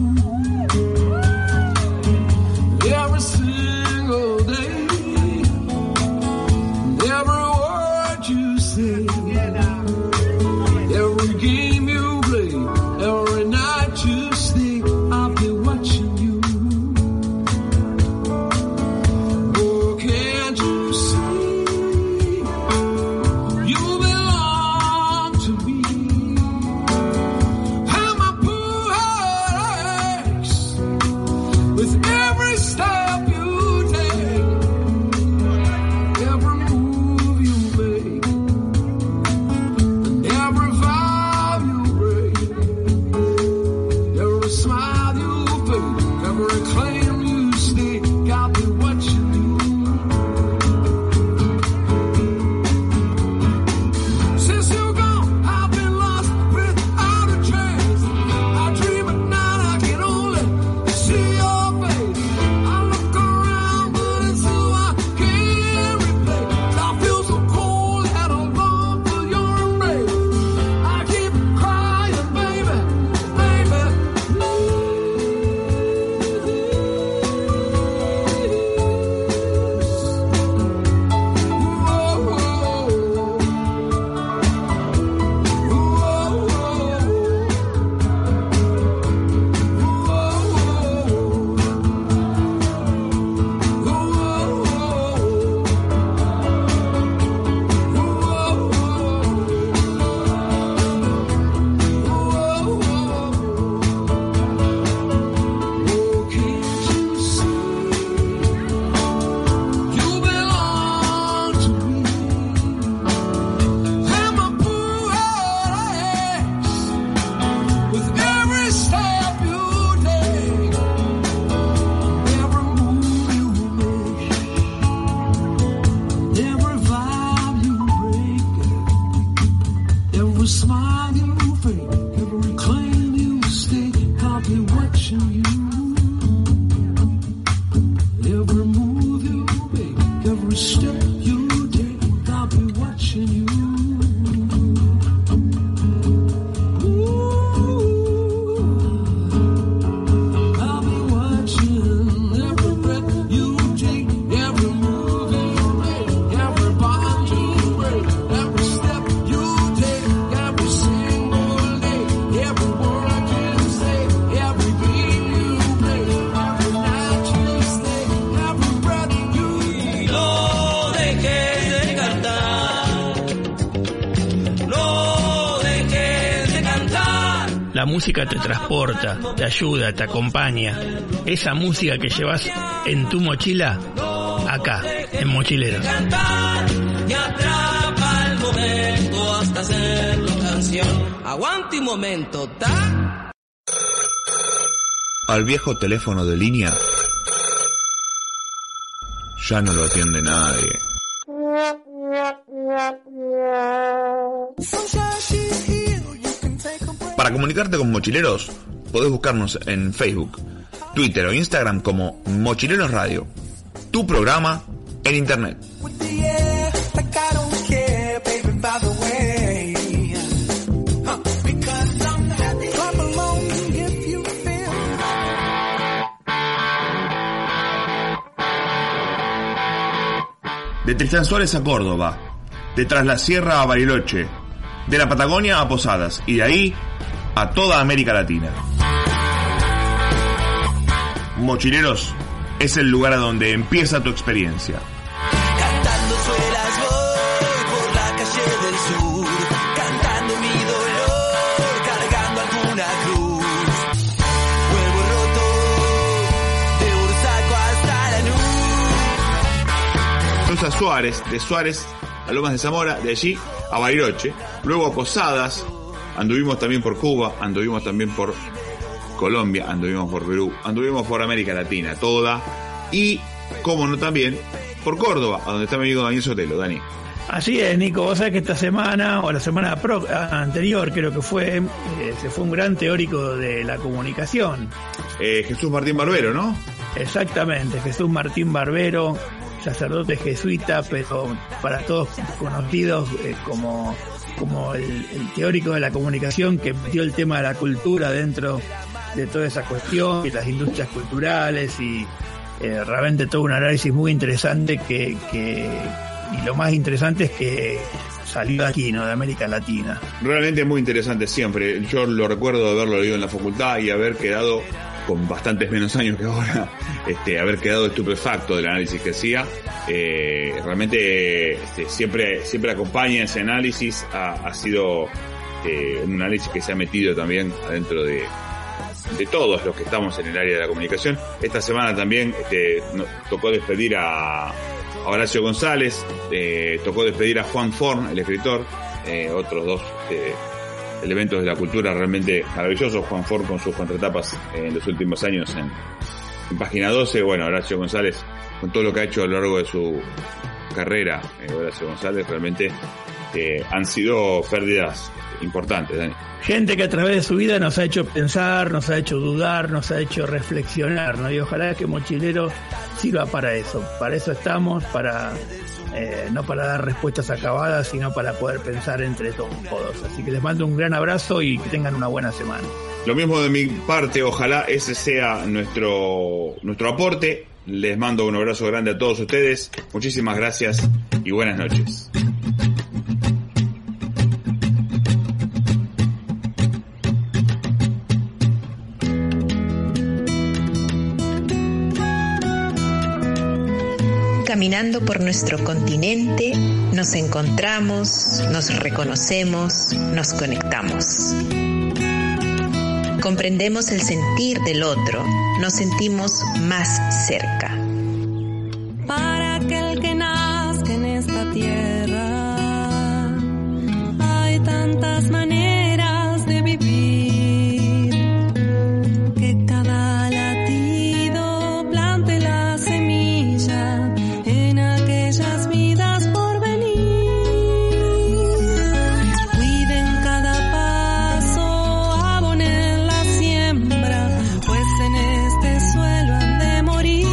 every single day, every word you say, every game you play, every night you stay. I'll be watching you. Oh, can't you see? You belong to me. How my poor heart aches with every step you take, every move you make, and every vow you break, every smile you fake, every claim you stake. I'll be watching you. Since you're gone, I've been lost without a trace. I dream at night, I can only see your face. I look around, but it's who I can't replace. I feel so cold and I long for your embrace. I keep crying, baby, baby. You belong to me. And my poor heart aches with every step you take, every move you make, every vibe you break, every smile you fake, every claim you stake. I'll be watching you. Every move you make, every step you take, I'll be watching you. Ooh, I'll be watching every breath you take, every move you make, every bond you break, every step you take, every single day, every word you say, every beat you play, every night you stay, every breath you take. No dejes de cantar, no dejes de cantar. La música te transporta, te ayuda, te acompaña. Esa música que llevas en tu mochila, acá, en Mochileros. Cantar y atrapa el momento hasta hacerlo canción. Aguante un momento, ¿ta? Al viejo teléfono de línea ya no lo atiende nadie. Para comunicarte con Mochileros, podés buscarnos en Facebook, Twitter o Instagram como Mochileros Radio, tu programa en internet. De Tristán Suárez a Córdoba, de Tras la Sierra a Bariloche, de la Patagonia a Posadas y de ahí a toda América Latina. Mochileros es el lugar a donde empieza tu experiencia. Cantando suelas voy por la calle del sur, cantando mi dolor, cargando alguna cruz. Vuelvo roto, de Bursaco hasta la luz. Fuimos a Suárez, de Suárez a Lomas de Zamora, de allí a Bariloche, luego a Posadas, anduvimos también por Cuba, anduvimos también por Colombia, anduvimos por Perú, anduvimos por América Latina toda y, como no, también por Córdoba, a donde está mi amigo Daniel Sotelo. Dani. Así es, Nico, vos sabés que esta semana, o la semana pro, anterior creo que fue, eh, se fue un gran teórico de la comunicación. Eh, Jesús Martín Barbero, ¿no? Exactamente, Jesús Martín Barbero, sacerdote jesuita, pero para todos conocidos eh, como como el, el teórico de la comunicación que metió el tema de la cultura dentro de toda esa cuestión y las industrias culturales y eh, realmente todo un análisis muy interesante que, que y lo más interesante es que salió de aquí, ¿no? De América Latina. Realmente muy interesante siempre. Yo lo recuerdo de haberlo leído en la facultad y haber quedado, con bastantes menos años que ahora, este, haber quedado estupefacto del análisis que hacía. Eh, realmente este, siempre, siempre acompaña ese análisis. Ha, ha sido eh, un análisis que se ha metido también adentro de, de todos los que estamos en el área de la comunicación. Esta semana también este, nos tocó despedir a a Horacio González, eh, tocó despedir a Juan Forn, el escritor, eh, otros dos eh, elementos de la cultura realmente maravillosos. Juan Forn con sus contratapas eh, en los últimos años en, en Página doce. Bueno, Horacio González, con todo lo que ha hecho a lo largo de su carrera, eh, Horacio González, realmente eh, han sido pérdidas importantes, Dani. Gente que a través de su vida nos ha hecho pensar, nos ha hecho dudar, nos ha hecho reflexionar, ¿no? Y ojalá que Mochilero sirva para eso. Para eso estamos, para eh, no para dar respuestas acabadas, sino para poder pensar entre todos. Así que les mando un gran abrazo y que tengan una buena semana. Lo mismo de mi parte, ojalá ese sea nuestro, nuestro aporte. Les mando un abrazo grande a todos ustedes. Muchísimas gracias y buenas noches. Caminando por nuestro continente, nos encontramos, nos reconocemos, nos conectamos. Comprendemos el sentir del otro, nos sentimos más cerca. Para aquel que nazca en esta tierra, hay tantas maneras de vivir, que cada latido plante la semilla en aquellas vidas por venir. Cuiden cada paso, abonen la siembra, pues en este suelo han de morir.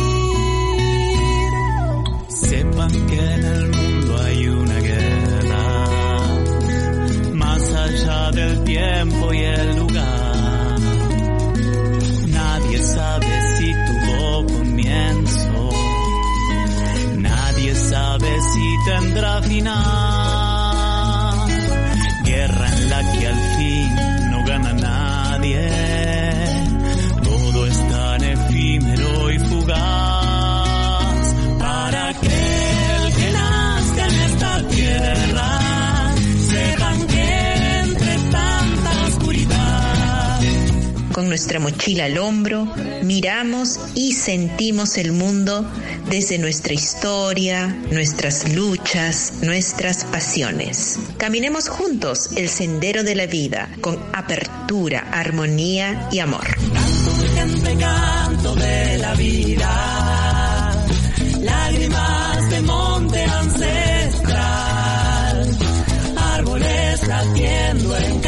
Sepan que en el mundo hay una guerra, más allá del tiempo y el lugar. Nadie sabe si tuvo comienzo, nadie sabe si tendrá final. Guerra en la que al fin no gana nadie, todo es tan efímero y fugaz. Para aquel que nazca en esta tierra, sepan que entre tanta oscuridad, Con nuestra mochila al hombro, miramos y sentimos el mundo desde nuestra historia, nuestras luchas, nuestras pasiones. Caminemos juntos el sendero de la vida con apertura, armonía y amor. Urgente canto de la vida, lágrimas de monte ancestral, árboles latiendo en